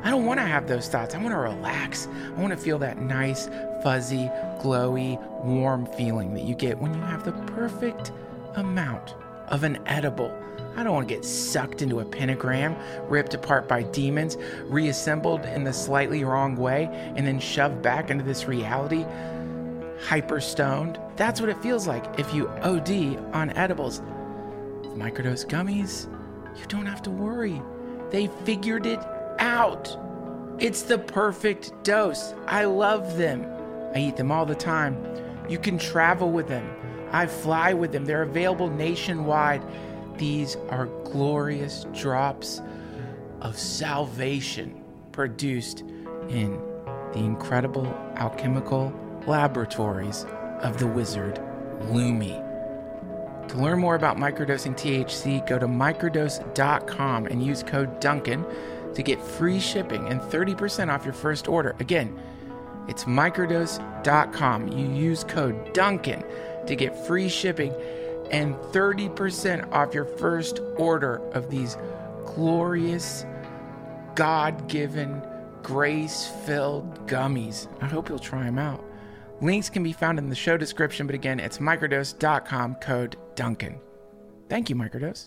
I don't want to have those thoughts. I want to relax. I want to feel that nice, fuzzy, glowy, warm feeling that you get when you have the perfect amount of an edible. I don't want to get sucked into a pentagram, ripped apart by demons, reassembled in the slightly wrong way, and then shoved back into this reality, hyper stoned. That's what it feels like if you O D on edibles. With microdose gummies, you don't have to worry. They figured it out. It's the perfect dose. I love them. I eat them all the time. You can travel with them. I fly with them. They're available nationwide. These are glorious drops of salvation produced in the incredible alchemical laboratories of the wizard Lumi. To learn more about microdosing T H C, go to microdose dot com and use code Duncan to get free shipping and thirty percent off your first order. Again, it's microdose dot com. You use code Duncan to get free shipping and thirty percent off your first order of these glorious, God-given, grace-filled gummies. I hope you'll try them out. Links can be found in the show description, but again, it's microdose dot com, code Duncan. Thank you, Microdose.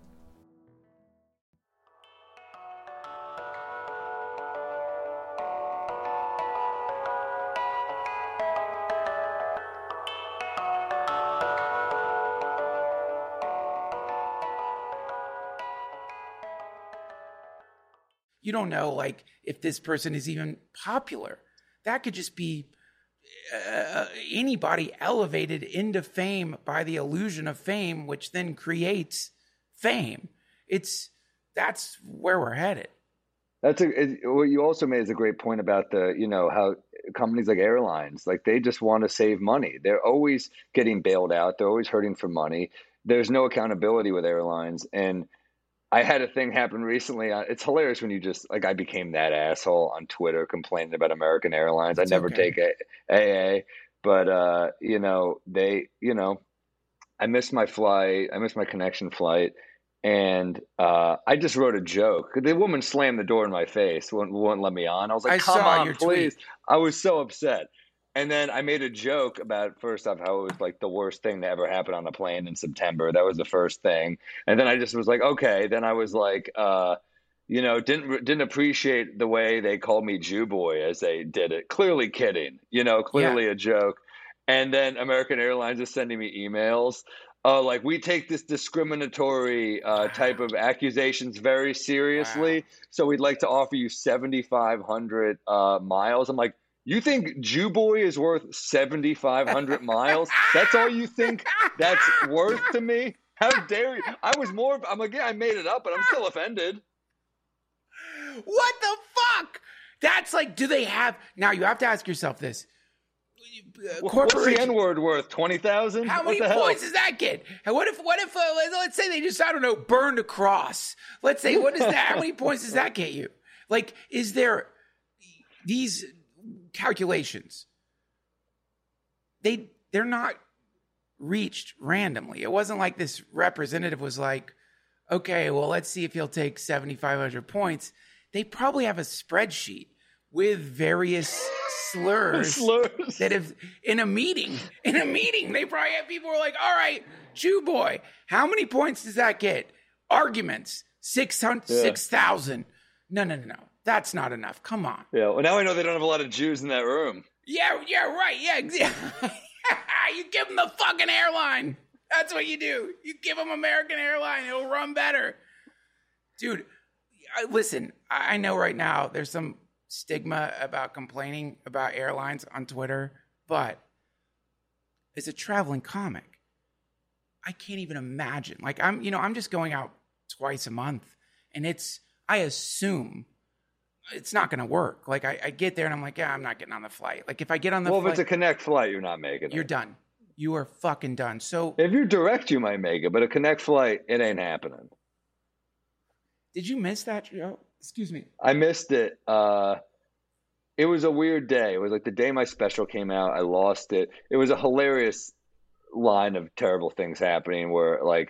You don't know, like, if this person is even popular. That could just be uh, anybody elevated into fame by the illusion of fame, which then creates fame. It's that's where we're headed. That's a it, what you also made is a great point about the, you know, how companies like airlines, like they just want to save money. They're always getting bailed out. They're always hurting for money. There's no accountability with airlines. And I had a thing happen recently. It's hilarious when you just, like, I became that asshole on Twitter complaining about American Airlines. I never okay. take a, A A, but, uh, you know, they, you know, I missed my flight. I missed my connection flight. And uh, I just wrote a joke. The woman slammed the door in my face, wouldn't, wouldn't let me on. I was like, I come saw on, your please. tweet. I was so upset. And then I made a joke about, first off, how it was like the worst thing to ever happen on a plane in September. That was the first thing. And then I just was like, okay. Then I was like, uh, you know, didn't didn't appreciate the way they called me Jew boy as they did it. Clearly kidding, you know, clearly Yeah. a joke. And then American Airlines is sending me emails. Uh, like, we take this discriminatory uh, type of accusations very seriously. Wow. So we'd like to offer you seventy-five hundred uh, miles. I'm like, you think Jew boy is worth seventy-five hundred miles? That's all you think that's worth to me? How dare you? I was more, I'm like, yeah, I made it up, but I'm still offended. What the fuck? That's like, do they have, now you have to ask yourself this. Uh, What's the N-word worth? twenty thousand? How many points does that get? And what if, what if, uh, let's say they just, I don't know, burned a cross. Let's say, what is that? How many points does that get you? Like, is there these calculations? They, they're not reached randomly. It wasn't like this representative was like, okay, well, let's see if he'll take seventy-five hundred points. They probably have a spreadsheet with various slurs, Slurs. that have, in a meeting, in a meeting, they probably have people who are like, all right, Jew boy, how many points does that get? Arguments, six hundred, Yeah. six thousand. No, no, no, no. That's not enough. Come on. Yeah, well, now I know they don't have a lot of Jews in that room. Yeah, yeah, right. Yeah, exactly. You give them the fucking airline. That's what you do. You give them American Airline. It'll run better. Dude, I- listen, I I know right now there's some stigma about complaining about airlines on Twitter, but as a traveling comic, I can't even imagine. Like, I'm, you know, I'm just going out twice a month, and it's, I assume it's not going to work. Like, I, I get there and I'm like, yeah, I'm not getting on the flight. Like, if I get on the Well, flight, if it's a connect flight, you're not making it. you're done. You are fucking done. So, If you're direct, you might make it, but a connect flight, it ain't happening. did you miss that, Joe? Excuse me. I missed it. Uh, it was a weird day. It was like the day my special came out. I lost it. It was a hilarious line of terrible things happening where, like,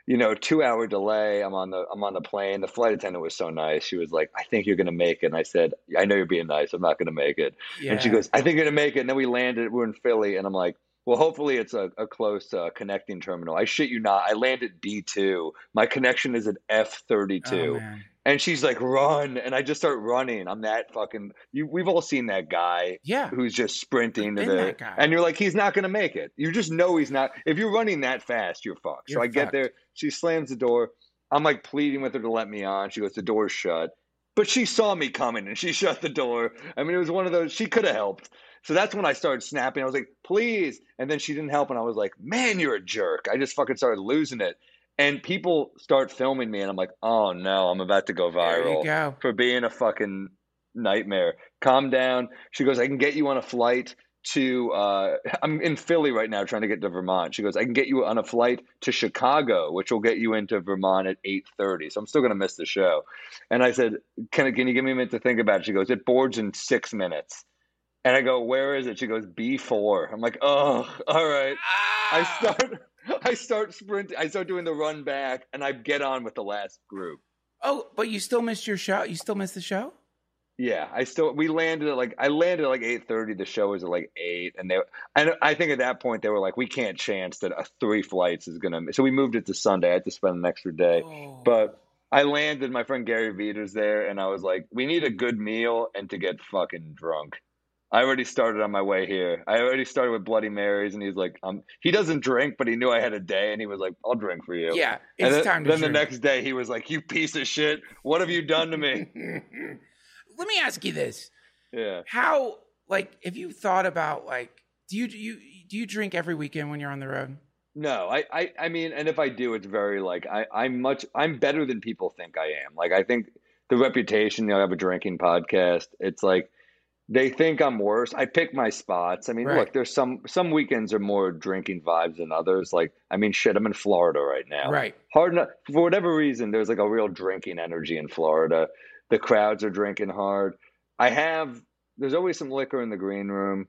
you know, two hour delay. I'm on the I'm on the plane. The flight attendant was so nice. She was like, I think you're gonna make it. And I said, I know you're being nice. I'm not gonna make it. And she Yeah. goes, I think you're gonna make it. And then we landed. We're in Philly, and I'm like, well, hopefully it's a, a close uh, connecting terminal. I shit you not. I landed B two. My connection is at F Oh, thirty-two. man. And she's like, run. And I just start running. I'm that fucking, you, we've all seen that guy Yeah. who's just sprinting to Been the, that guy. and you're like, he's not going to make it. You just know he's not. If you're running that fast, you're fucked. You're so I get fucked. there. She slams the door. I'm like pleading with her to let me on. She goes, the door's shut. But she saw me coming and she shut the door. I mean, it was one of those, she could have helped. So that's when I started snapping. I was like, please. And then she didn't help. And I was like, man, you're a jerk. I just fucking started losing it. And people start filming me. And I'm like, oh no, I'm about to go There you viral go. for being a fucking nightmare. Calm down. She goes, I can get you on a flight to, uh, I'm in Philly right now trying to get to Vermont. She goes, I can get you on a flight to Chicago, which will get you into Vermont at eight thirty. So I'm still going to miss the show. And I said, can, can you give me a minute to think about it? She goes, it boards in six minutes. And I go, where is it? She goes, B four. I'm like, oh, all right. I Ah! start, I start sprinting. I start doing the run back, and I get on with the last group. Oh, but you still missed your show? You still missed the show? Yeah, I still we landed at like I landed at like eight thirty. The show was at like eight, and they and I think at that point they were like, we can't chance that a three flights is gonna. So we moved it to Sunday. I had to spend an extra day, Oh. but I landed. My friend Gary Veter's there, and I was like, we need a good meal and to get fucking drunk. I already started on my way here. I already started with Bloody Marys, and he's like, um, he doesn't drink, but he knew I had a day, and he was like, I'll drink for you. Yeah, And it's then, time to then drink. the next day, he was like, you piece of shit. What have you done to me? Let me ask you this. Yeah. How, like, have you thought about, like, do you, do you, do you drink every weekend when you're on the road? No, I, I, I mean, and if I do, it's very like I, I'm much, I'm better than people think I am. Like I think the reputation, you know, I have a drinking podcast. It's like they think I'm worse. I pick my spots. I mean, Right. look, there's some some weekends are more drinking vibes than others. Like, I mean, shit, I'm in Florida right now. Right. Hard enough for whatever reason. There's like a real drinking energy in Florida. The crowds are drinking hard. I have. There's always some liquor in the green room,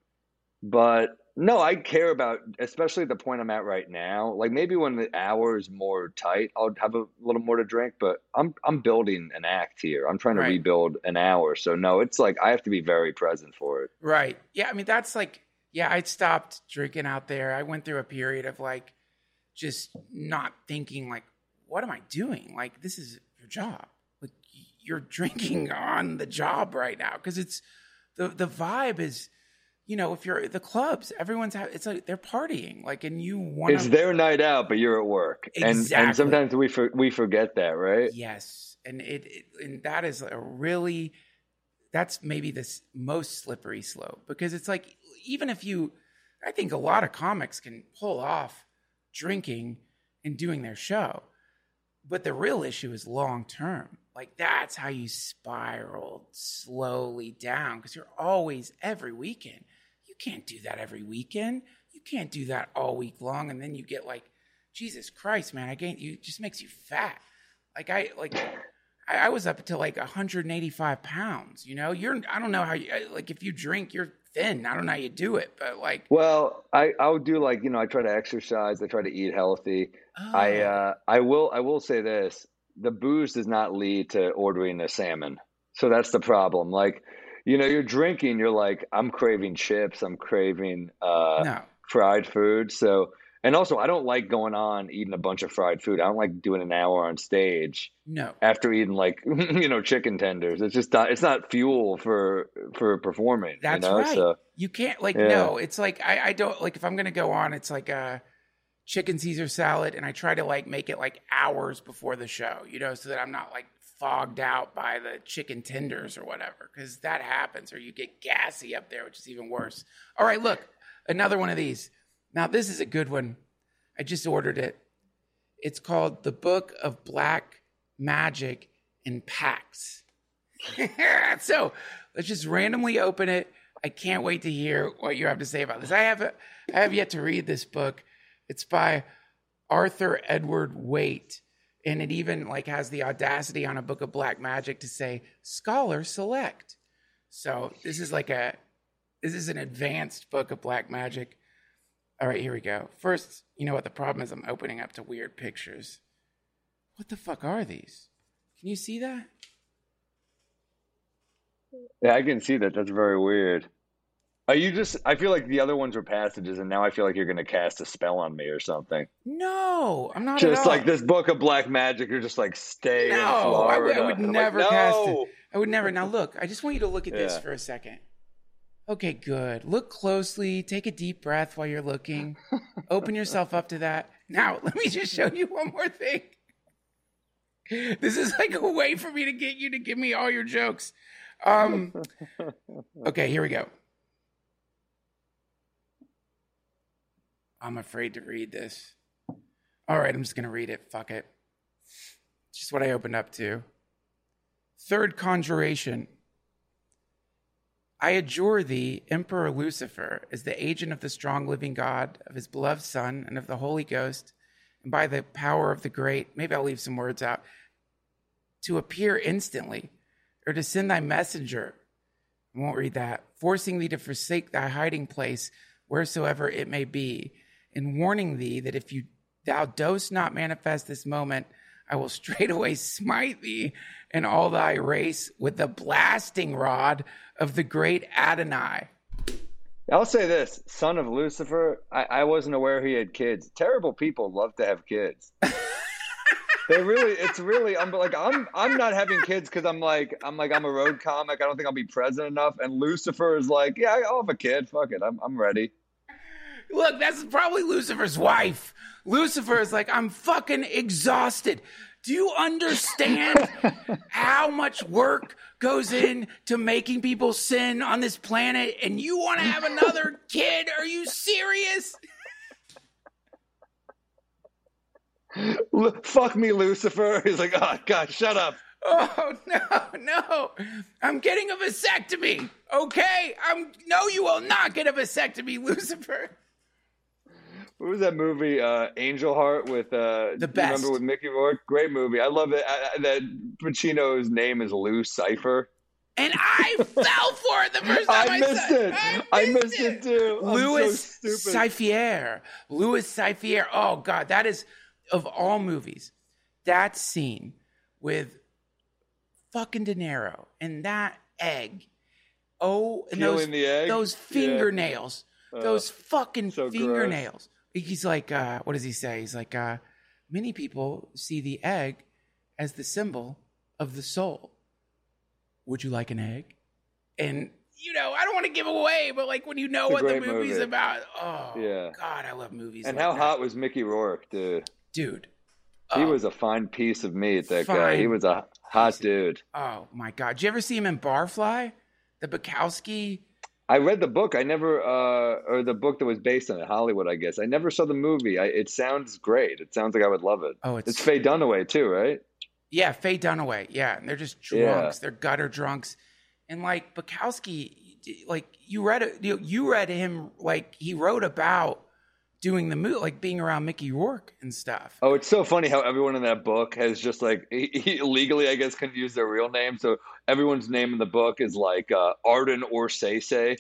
but no, I care about, especially at the point I'm at right now. Like maybe when the hour is more tight, I'll have a little more to drink. But I'm I'm building an act here. I'm trying to Right. rebuild an hour. So no, it's like I have to be very present for it. Right. Yeah. I mean, that's like, yeah, I stopped drinking out there. I went through a period of like just not thinking, like, what am I doing? Like, this is your job. Like, you're drinking on the job right now because it's the the vibe is, you know, if you're at the clubs, everyone's ha- it's like they're partying, like, and you want It's their night out, but you're at work, and Exactly. and sometimes we for, we forget that, right? Yes, and it, it and that is a really that's maybe the s- most slippery slope because it's like even if you, I think a lot of comics can pull off drinking and doing their show, but the real issue is long term. Like that's how you spiral slowly down because you're always every weekend. You can't do that every weekend. You can't do that all week long, and then you get like, Jesus Christ, man! I gained you. It just makes you fat. Like I like, I, I was up to like one hundred eighty-five pounds. You know, you're. I don't know how you like. If you drink, you're thin. I don't know how you do it, but like, Well, I I'll do like you know I try to exercise. I try to eat healthy. oh, I uh I will I will say this: the booze does not lead to ordering a salmon. So that's the problem. Like, you know, you're drinking. You're like, I'm craving chips. I'm craving uh no, fried food. So. And also, I don't like going on eating a bunch of fried food. I don't like doing an hour on stage no. after eating like you know chicken tenders. It's just not, it's not fuel for for performing. That's you know? right. So You can't like Yeah. no. It's like I I don't like if I'm gonna go on. It's like a chicken Caesar salad, and I try to like make it like hours before the show, you know, so that I'm not like fogged out by the chicken tenders or whatever, because that happens, or you get gassy up there, which is even worse. All right, look, another one of these. Now this is a good one. I just ordered it. It's called The Book of Black Magic in Packs. So let's just randomly open it. I can't wait to hear what you have to say about this. I have a, I have yet to read this book. It's by Arthur Edward Waite, and it even like has the audacity on a Book of Black Magic to say scholar select. So this is like a this is an advanced Book of Black Magic. All right, here we go. First, you know what the problem is? I'm opening up to weird pictures. What the fuck are these? Can you see that? Yeah, I can see that. That's very weird. Are you just, I feel like the other ones were passages, and now I feel like you're going to cast a spell on me or something. No, I'm not Just at all. like this book of black magic, you're just like, stay in No, I Florida. would, I would And I'm never like, cast it. no. I would never. Now look, I just want you to look at this Yeah. for a second. Okay, good. Look closely. Take a deep breath while you're looking. Open yourself up to that. Now, let me just show you one more thing. This is like a way for me to get you to give me all your jokes. Um, okay, here we go. I'm afraid to read this. All right, I'm just going to read it. Fuck it. Just what I opened up to. Third conjuration. I adjure thee, Emperor Lucifer, as the agent of the strong living God, of his beloved Son, and of the Holy Ghost, and by the power of the great, maybe I'll leave some words out, to appear instantly, or to send thy messenger, I won't read that, forcing thee to forsake thy hiding place, wheresoever it may be, and warning thee that if you thou dost not manifest this moment, I will straightway smite thee and all thy race with the blasting rod of the great Adonai. I'll say this, son of Lucifer, I, I wasn't aware he had kids. Terrible people love to have kids. They really, it's really, I'm like, I'm, I'm not having kids because I'm like, I'm like, I'm a road comic. I don't think I'll be present enough. And Lucifer is like, yeah, I'll have a kid. Fuck it. I'm, I'm ready. Look, that's probably Lucifer's wife. Lucifer is like, I'm fucking exhausted. Do you understand how much work goes into making people sin on this planet? And you want to have another kid? Are you serious? L- fuck me, Lucifer. He's like, oh, God, shut up. Oh, no, no. I'm getting a vasectomy. Okay? I'm no, you will not get a vasectomy, Lucifer. What was that movie, uh, Angel Heart with, uh, The you best. remember with Mickey Rourke? Great movie. I love it. I, I, that Pacino's name is Lou Cipher. And I fell for it the first time I, I missed saw it. I missed it too. I'm Louis so stupid. Cyphier. Louis Cyphier. Oh, God. That is, of all movies, that scene with fucking De Niro and that egg. Oh, and Peeling those, the egg? those fingernails. Yeah. Those fucking so fingernails. He's like, uh, what does he say? He's like, uh, many people see the egg as the symbol of the soul. Would you like an egg? And, you know, I don't want to give away, but like when you know It's a what the great movie's movie. about, oh, Yeah. God, I love movies And like how that. hot was Mickey Rourke, dude? Dude. He Oh, was a fine piece of meat, that guy. Fine He was a hot dude. oh, my God. Did you ever see him in Barfly? The Bukowski? I read the book. I never, uh, or the book that was based on it, Hollywood, I guess. I never saw the movie. I, it sounds great. It sounds like I would love it. Oh, it's, It's Faye Dunaway too, right? yeah, Faye Dunaway. Yeah, and they're just Yeah. drunks. They're gutter drunks. And like Bukowski, like you read it, you, you read him like he wrote about doing the movie, like being around Mickey Rourke and stuff. Oh, it's so funny how everyone in that book has just like he, he legally, I guess, can use their real name. So everyone's name in the book is like uh, Arden Orsese.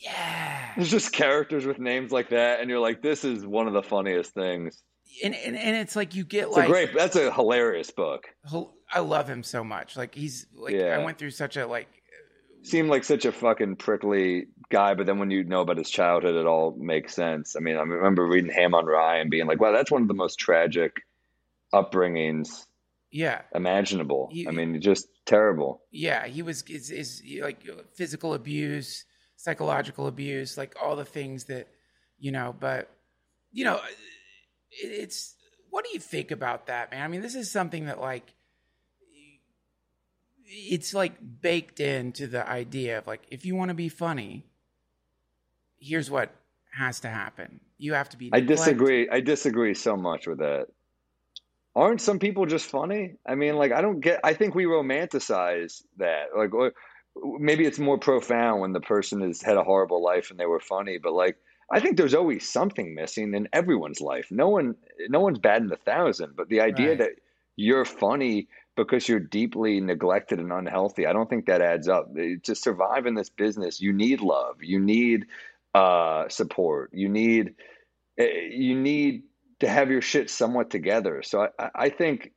Yeah, There's just characters with names like that, and you're like, this is one of the funniest things. and and, and it's like you get It's like a great. That's a hilarious book. hel- I love him so much. Like he's like Yeah. I went through such a like Seemed like such a fucking prickly guy, but then when you know about his childhood, it all makes sense. I mean, I remember reading Ham on Rye and being like, wow, that's one of the most tragic upbringings yeah. imaginable. You- I mean, just terrible. Yeah, he was is, is like physical abuse, psychological abuse, like all the things that, you know, but you know, it, it's what do you think about that, man? I mean, this is something that like it's like baked into the idea of like if you want to be funny, here's what has to happen. You have to be I neglected. disagree. I disagree so much with that. Aren't some people just funny? I mean, like, I don't get, I think we romanticize that. Like, or maybe it's more profound when the person has had a horrible life and they were funny, but like, I think there's always something missing in everyone's life. No one, no one's batting a thousand, but the idea Right. that you're funny because you're deeply neglected and unhealthy, I don't think that adds up. To survive in this business, you need love. You need uh, support. You need, you need to have your shit somewhat together. So I, I think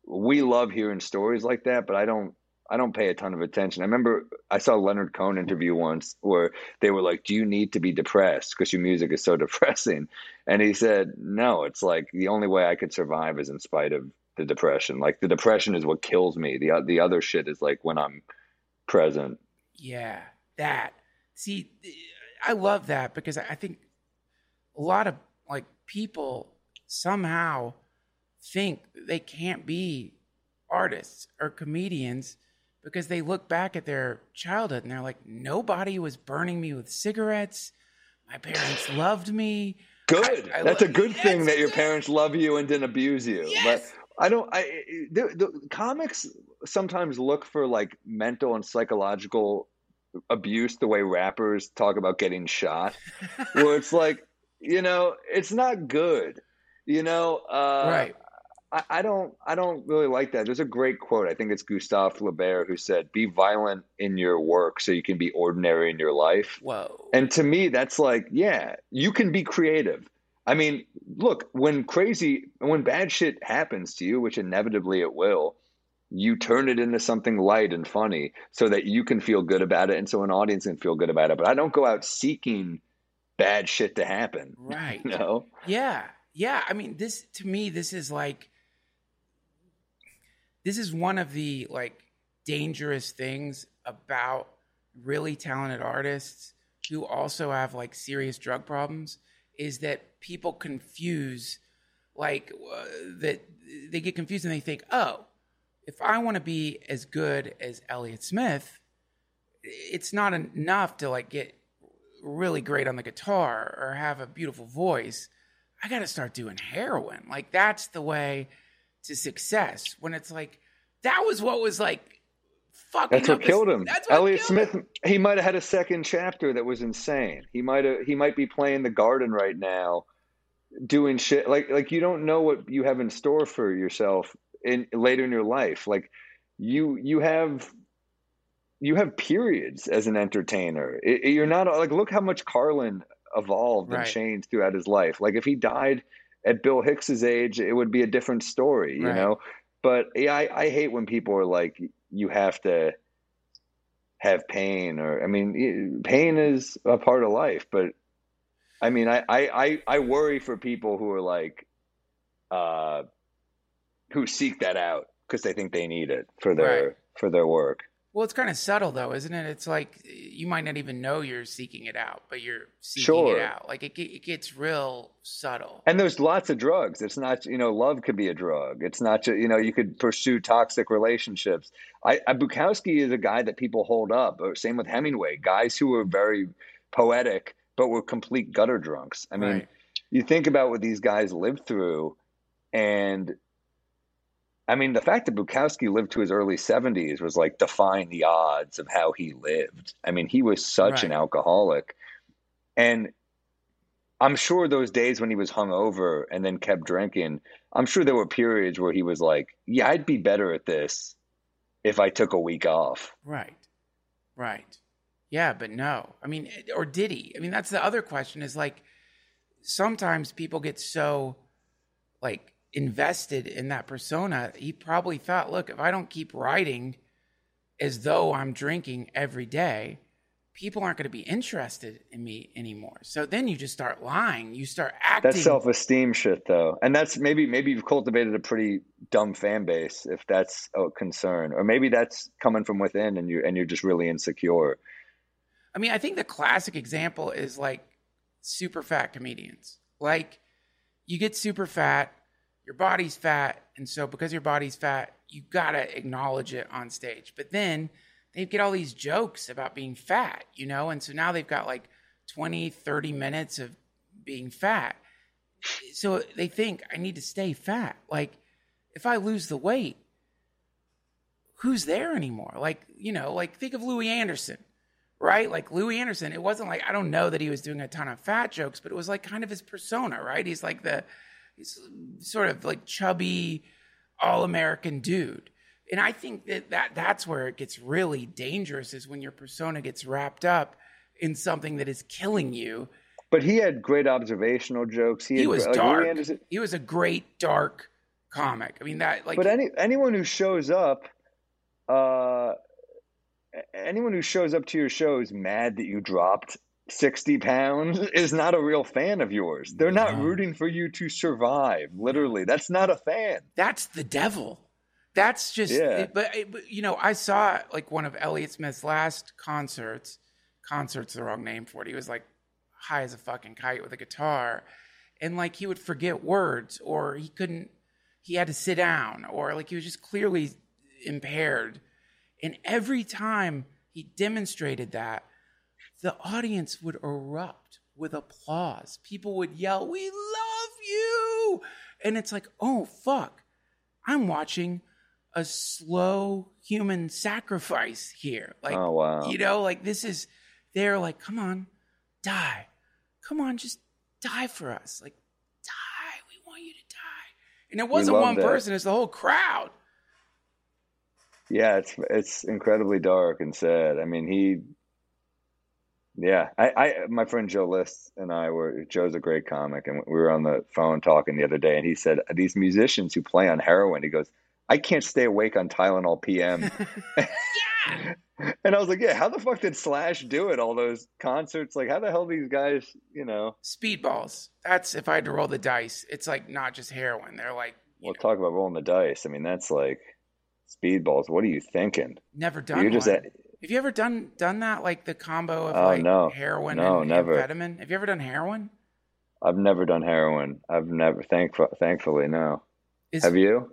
we love hearing stories like that, but I don't I don't pay a ton of attention. I remember I saw a Leonard Cohen interview once where they were like, "Do you need to be depressed because your music is so depressing?" And he said, "No, it's like the only way I could survive is in spite of the depression. Like the depression is what kills me. The the other shit is like when I'm present." Yeah, that. See, I love that because I think a lot of like people somehow think they can't be artists or comedians because they look back at their childhood and they're like, nobody was burning me with cigarettes. My parents loved me. Good. I, I That's lo- a good yes, thing that your parents love you and didn't abuse you. Yes. But I don't. I the, the comics sometimes look for like mental and psychological abuse the way rappers talk about getting shot, where it's like, you know, it's not good. You know, uh, Right. I, I don't I don't really like that. There's a great quote. I think it's Gustave Flaubert who said, "Be violent in your work so you can be ordinary in your life." Whoa. And to me, that's like, yeah, you can be creative. I mean, look, when crazy, when bad shit happens to you, which inevitably it will, you turn it into something light and funny so that you can feel good about it and so an audience can feel good about it. But I don't go out seeking bad shit to happen. Right. You know? Yeah. Yeah. I mean, this, to me, this is like, this is one of the like dangerous things about really talented artists who also have like serious drug problems is that people confuse like uh, that they get confused and they think, oh, if I want to be as good as Elliott Smith, it's not enough to like get really great on the guitar or have a beautiful voice. I got to start doing heroin. Like that's the way to success, when it's like that was what was like fucking that's what up killed his, him. That's what Elliott killed Smith, him. he might have had a second chapter that was insane. He might have he might be playing the Garden right now, doing shit like like you don't know what you have in store for yourself in later in your life. Like you you have you have periods as an entertainer. It, it- you're not like, look how much Carlin evolved Right. and changed throughout his life. Like if he died at Bill Hicks's age, it would be a different story, you Right. know? But yeah, I, I hate when people are like, you have to have pain, or, I mean, pain is a part of life, but I mean, I, I, I, I worry for people who are like, uh, who seek that out because they think they need it for their, Right. for their work. Well, it's kind of subtle though, isn't it? It's like you might not even know you're seeking it out, but you're seeking Sure. it out. Like it, ge- it gets real subtle. And there's lots of drugs. It's not, you know, love could be a drug. It's not, ju- you know, you could pursue toxic relationships. I, I Bukowski is a guy that people hold up. Or same with Hemingway, guys who were very poetic but were complete gutter drunks. I mean, Right. you think about what these guys lived through, and I mean, the fact that Bukowski lived to his early seventies was like defying the odds of how he lived. I mean, he was such an Right. alcoholic. And I'm sure those days when he was hungover and then kept drinking, I'm sure there were periods where he was like, yeah, I'd be better at this if I took a week off. Right. Right. Yeah, but no. I mean, or did he? I mean, that's the other question is like sometimes people get so like invested in that persona. He probably thought, look, if I don't keep writing as though I'm drinking every day, people aren't going to be interested in me anymore. So then you just start lying. You start acting. That's self-esteem shit, though. And that's maybe maybe you've cultivated a pretty dumb fan base if that's a concern. Or maybe that's coming from within and you and you're just really insecure. I mean, I think the classic example is like super fat comedians. Like you get super fat, your body's fat, and so because your body's fat, you gotta acknowledge it on stage. But then they get all these jokes about being fat, you know? And so now they've got like twenty, thirty minutes of being fat. So they think I need to stay fat. Like if I lose the weight, who's there anymore? Like, you know, like think of Louis Anderson, right? Like Louis Anderson, it wasn't like, I don't know that he was doing a ton of fat jokes, but it was like kind of his persona, right? He's like the, he's sort of like chubby, all-American dude. And I think that, that that's where it gets really dangerous is when your persona gets wrapped up in something that is killing you. But he had great observational jokes. He, He had, was like, dark. Louis Anderson, He was a great, dark comic. I mean, that like. But any anyone who shows up, uh, anyone who shows up to your shows mad that you dropped sixty pounds is not a real fan of yours. They're not No. rooting for you to survive. Literally, that's not a fan. That's the devil. That's just, Yeah. it, but, it, but, you know, I saw like one of Elliott Smith's last concerts. Concert's the wrong name for it. He was like high as a fucking kite with a guitar. And like he would forget words, or he couldn't, he had to sit down, or like he was just clearly impaired. And every time he demonstrated that, the audience would erupt with applause. People would yell, "We love you!" And it's like, oh, fuck. I'm watching a slow human sacrifice here. Like, Oh, wow. you know, like this is, they're like, come on, die. Come on, just die for us. Like, die. We want you to die. And it wasn't love one that. person, it's the whole crowd. Yeah, it's it's incredibly dark and sad. I mean, he, yeah, I, I, my friend Joe List and I were, Joe's a great comic, and we were on the phone talking the other day, and he said, these musicians who play on heroin, he goes, I can't stay awake on Tylenol P M. And I was like, yeah, how the fuck did Slash do it? All those concerts, like, how the hell these guys, you know? Speedballs. That's, if I had to roll the dice, it's like not just heroin. They're like, you We'll know, talk about rolling the dice. I mean, that's like speedballs. What are you thinking? never done You're just one. at, Have you ever done done that? Like the combo of Oh, like no. heroin No, and never. amphetamine? Have you ever done heroin? I've never done heroin. I've never, thankful, thankfully, no. Is, Have you?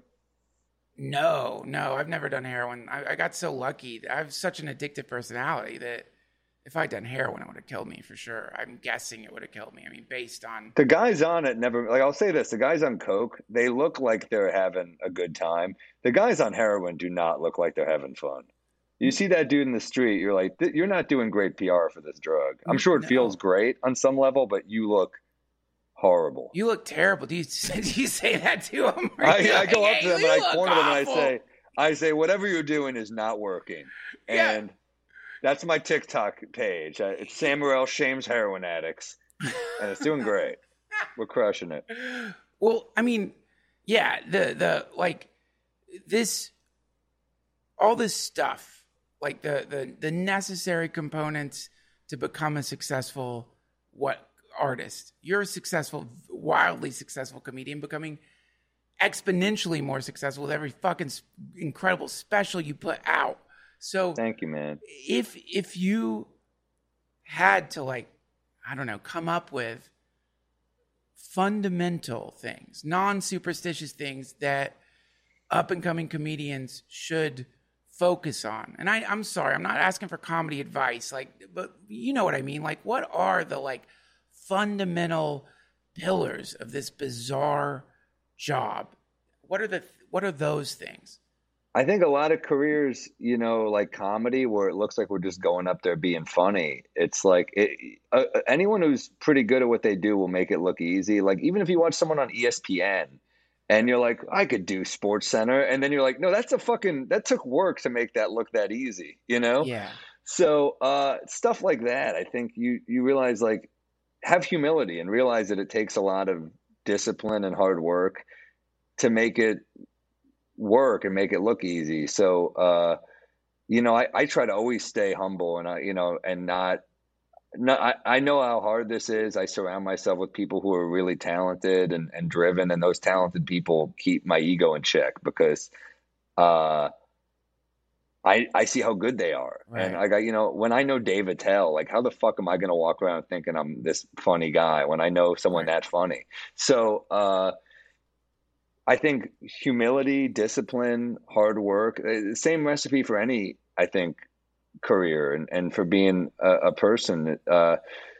No, no, I've never done heroin. I, I got so lucky. I have such an addictive personality that if I'd done heroin, it would have killed me for sure. I'm guessing it would have killed me. I mean, based on The guys on it never, like, I'll say this, the guys on coke, they look like they're having a good time. The guys on heroin do not look like they're having fun. You see that dude in the street, you're like, "Th- you're not doing great P R for this drug. I'm sure it No. feels great on some level, but you look horrible. you look terrible. Do you, do you say that to him? Or I, you I like, go up "Hey, to them you and I look corner them and I awful." say, I say, whatever you're doing is not working. Yeah. And that's my TikTok page. Uh, It's Samuel Shames Heroin Addicts. And it's doing great. We're crushing it. Well, I mean, yeah, the the like this, all this stuff, like the the the necessary components to become a successful what artist. You're a successful, wildly successful comedian, becoming exponentially more successful with every fucking s- incredible special you put out. So Thank you, man. if if you had to, like, I don't know, come up with fundamental things, non-superstitious things that up and coming comedians should focus on. And I, I'm sorry, I'm not asking for comedy advice, like, but you know what I mean? Like, what are the like fundamental pillars of this bizarre job? What are the what are those things? I think a lot of careers, you know, like comedy, where it looks like we're just going up there being funny. It's like it, uh, anyone who's pretty good at what they do will make it look easy. Like even if you watch someone on E S P N and you're like, I could do Sports Center, and then you're like, no, that's a fucking that took work to make that look that easy, you know? Yeah. So uh, stuff like that, I think you you realize, like, have humility and realize that it takes a lot of discipline and hard work to make it work and make it look easy. So, uh, you know, I, I try to always stay humble and I, you know, and not, not, I, I know how hard this is. I surround myself with people who are really talented and, and driven, and those talented people keep my ego in check because, uh, I, I see how good they are. Right. And I got, you know, when I know Dave Attell, like how the fuck am I going to walk around thinking I'm this funny guy when I know someone Right. that funny? So, uh, I think humility, discipline, hard work, uh, same recipe for any, I think, career and, and for being a, a person. Uh,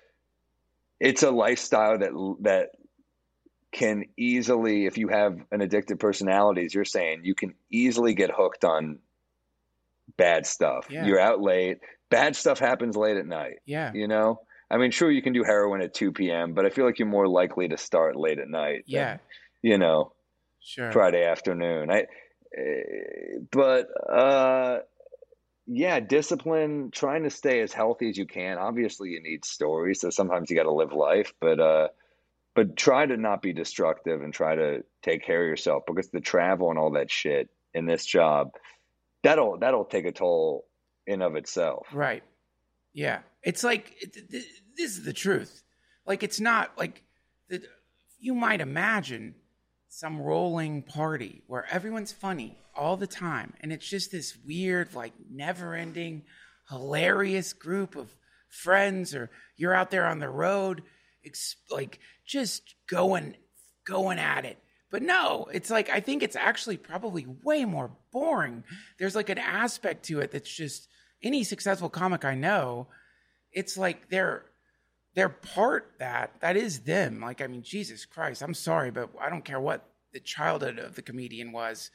it's a lifestyle that that can easily, if you have an addictive personality, as you're saying, you can easily get hooked on bad stuff. Yeah. You're out late. Bad stuff happens late at night. Yeah. You know? I mean, sure, you can do heroin at two p.m., but I feel like you're more likely to start late at night. Yeah. Than, you know, Sure. Friday afternoon. I, uh, but uh, yeah, discipline, trying to stay as healthy as you can. Obviously, you need stories, so sometimes you got to live life. But uh, but try to not be destructive and try to take care of yourself, because the travel and all that shit in this job, that'll that'll take a toll in of itself. Right. Yeah. It's like, it, th- this is the truth. Like, it's not like, the, you might imagine some rolling party where everyone's funny all the time. And it's just this weird, like, never ending, hilarious group of friends, or you're out there on the road, ex- like just going, going at it. But no, it's like, I think it's actually probably way more boring. There's like an aspect to it that's just, any successful comic I know, it's like they're they're part that that is them. Like, I mean, Jesus Christ, I'm sorry, but I don't care what the childhood of the comedian was.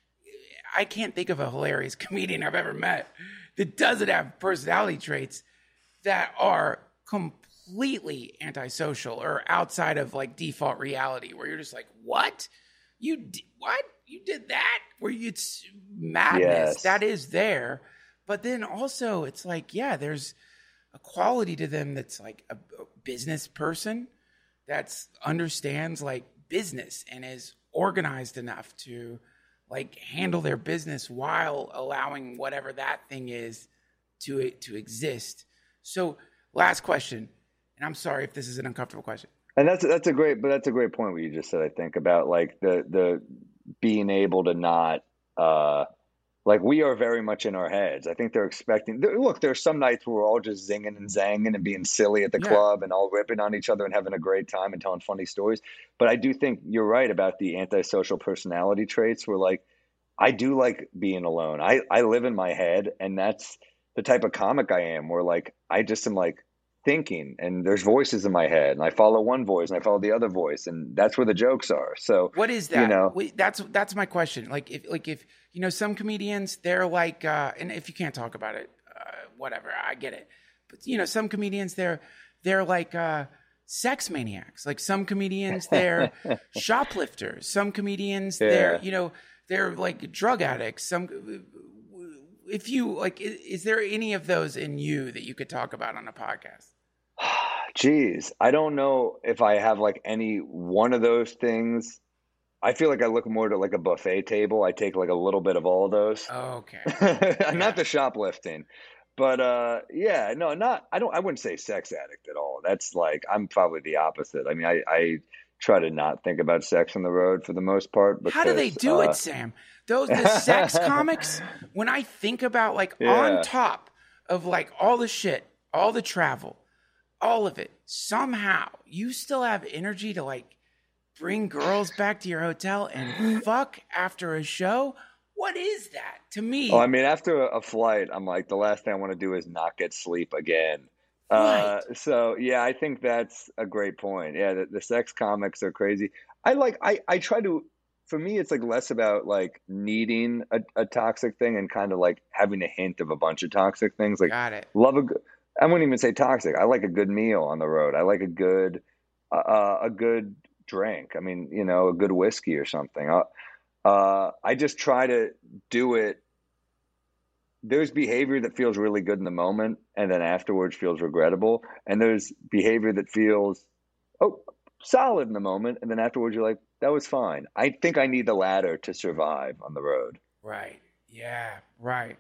I can't think of a hilarious comedian I've ever met that doesn't have personality traits that are completely antisocial or outside of like default reality, where you're just like, what? You d- what? You did that? Where you, it's madness. Yes. That is there. But then also it's like, yeah, there's a quality to them that's like a, a business person that's understands like business and is organized enough to like handle their business while allowing whatever that thing is to to exist. So last question, and I'm sorry if this is an uncomfortable question. And that's that's a great, but that's a great point what you just said, I think, about like the the being able to not uh like, we are very much in our heads. I think they're expecting, look, there's some nights where we're all just zinging and zanging and being silly at the Yeah. club and all ripping on each other and having a great time and telling funny stories. But I do think you're right about the antisocial personality traits, where like, I do like being alone. I, I live in my head, and that's the type of comic I am, where like, I just am like thinking, and there's voices in my head, and I follow one voice and I follow the other voice, and that's where the jokes are. So What is that? You know, Wait, that's that's my question. Like if like if you know, some comedians, they're like, uh, and if you can't talk about it, uh, whatever, I get it. But you know, some comedians, they're they're like uh, sex maniacs. Like some comedians, they're shoplifters. Some comedians, Yeah. they're you know, they're like drug addicts. Some, if you like, is, is there any of those in you that you could talk about on a podcast? Geez, I don't know if I have like any one of those things. I feel like I look more to like a buffet table. I take like a little bit of all those. Okay. Not the shoplifting. But uh yeah, no, not I don't I wouldn't say sex addict at all. That's like, I'm probably the opposite. I mean, I, I try to not think about sex on the road for the most part. Because, How do they do uh, it, Sam? Those the sex comics, when I think about like Yeah. on top of like all the shit, all the travel, all of it, somehow you still have energy to like bring girls back to your hotel and fuck after a show? What is that to me? Oh, I mean, after a flight, I'm like, the last thing I want to do is not get sleep again. Uh, Right. so yeah, I think that's a great point. Yeah, the, the sex comics are crazy. I like, I, I try to, for me, it's like less about like needing a, a toxic thing and kind of like having a hint of a bunch of toxic things. Like, Got it. love a good, I wouldn't even say toxic. I like a good meal on the road. I like a good, uh, a good drink. I mean, you know, a good whiskey or something. Uh, uh, I just try to do it. There's behavior that feels really good in the moment and then afterwards feels regrettable. And there's behavior that feels, oh, solid in the moment. And then afterwards you're like, that was fine. I think I need the latter to survive on the road. Right. Yeah. Right.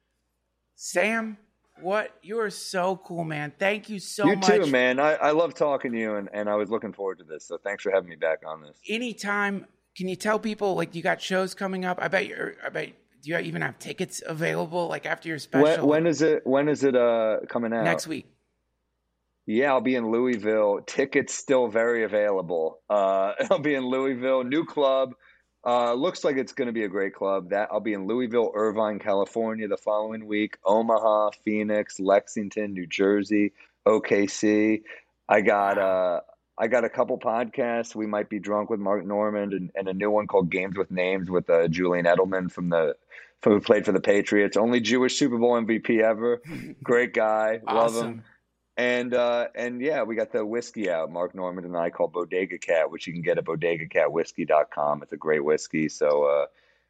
Sam, what? You are so cool, man. Thank you so You much. too, man. I, I love talking to you, and, and I was looking forward to this. So thanks for having me back on this. Anytime, can you tell people, like, you got shows coming up? I bet you're, I bet, do you even have tickets available, like, after your special? When, when is it, when is it uh, coming out? Next week. Yeah, I'll be in Louisville. Tickets still very available. Uh, I'll be in Louisville, new club. Uh, looks like it's going to be a great club. That I'll be in Louisville, Irvine, California the following week. Omaha, Phoenix, Lexington, New Jersey, O K C. I got uh, I got a couple podcasts. We Might Be Drunk with Mark Normand, and, and a new one called Games with Names with uh, Julian Edelman from the from who played for the Patriots. Only Jewish Super Bowl M V P ever. Great guy, love him. Awesome. And uh, and yeah, we got the whiskey out, Mark Normand and I, called Bodega Cat, which you can get at bodega cat whiskey dot com. It's a great whiskey. So uh,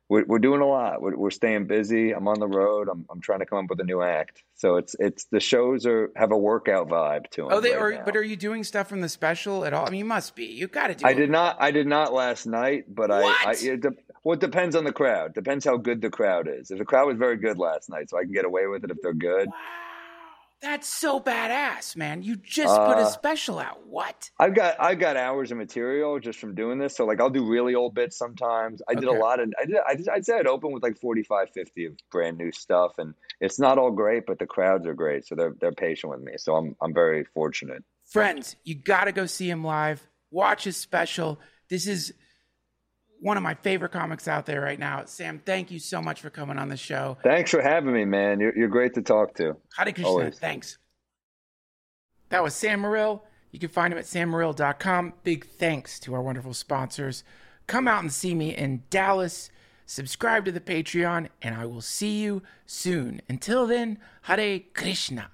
we're, we're doing a lot. We're, we're staying busy. I'm on the road. I'm I'm trying to come up with a new act. So it's it's the shows are have a workout vibe to them. Oh, they right are. now. But are you doing stuff from the special at all? I mean, you must be. You got to do. I it. did not. I did not last night, but What? I. I it de- well, it depends on the crowd. Depends how good the crowd is. If the crowd was very good last night, so I can get away with it if they're good. Wow, that's so badass, man. You just uh, put a special out. What? I've got I've got hours of material just from doing this. So like I'll do really old bits sometimes. I did okay. a lot of. I did. I did I'd say I'd open with like forty-five, fifty of brand new stuff, and it's not all great, but the crowds are great, so they're they're patient with me. So I'm I'm very fortunate. Friends, you got to go see him live. Watch his special. This is one of my favorite comics out there right now. Sam, thank you so much for coming on the show. Thanks for having me, man. You're, you're great to talk to. Hare Krishna. Always. Thanks. That was Sam Morril. You can find him at sam morril dot com. Big thanks to our wonderful sponsors. Come out and see me in Dallas. Subscribe to the Patreon, and I will see you soon. Until then, Hare Krishna.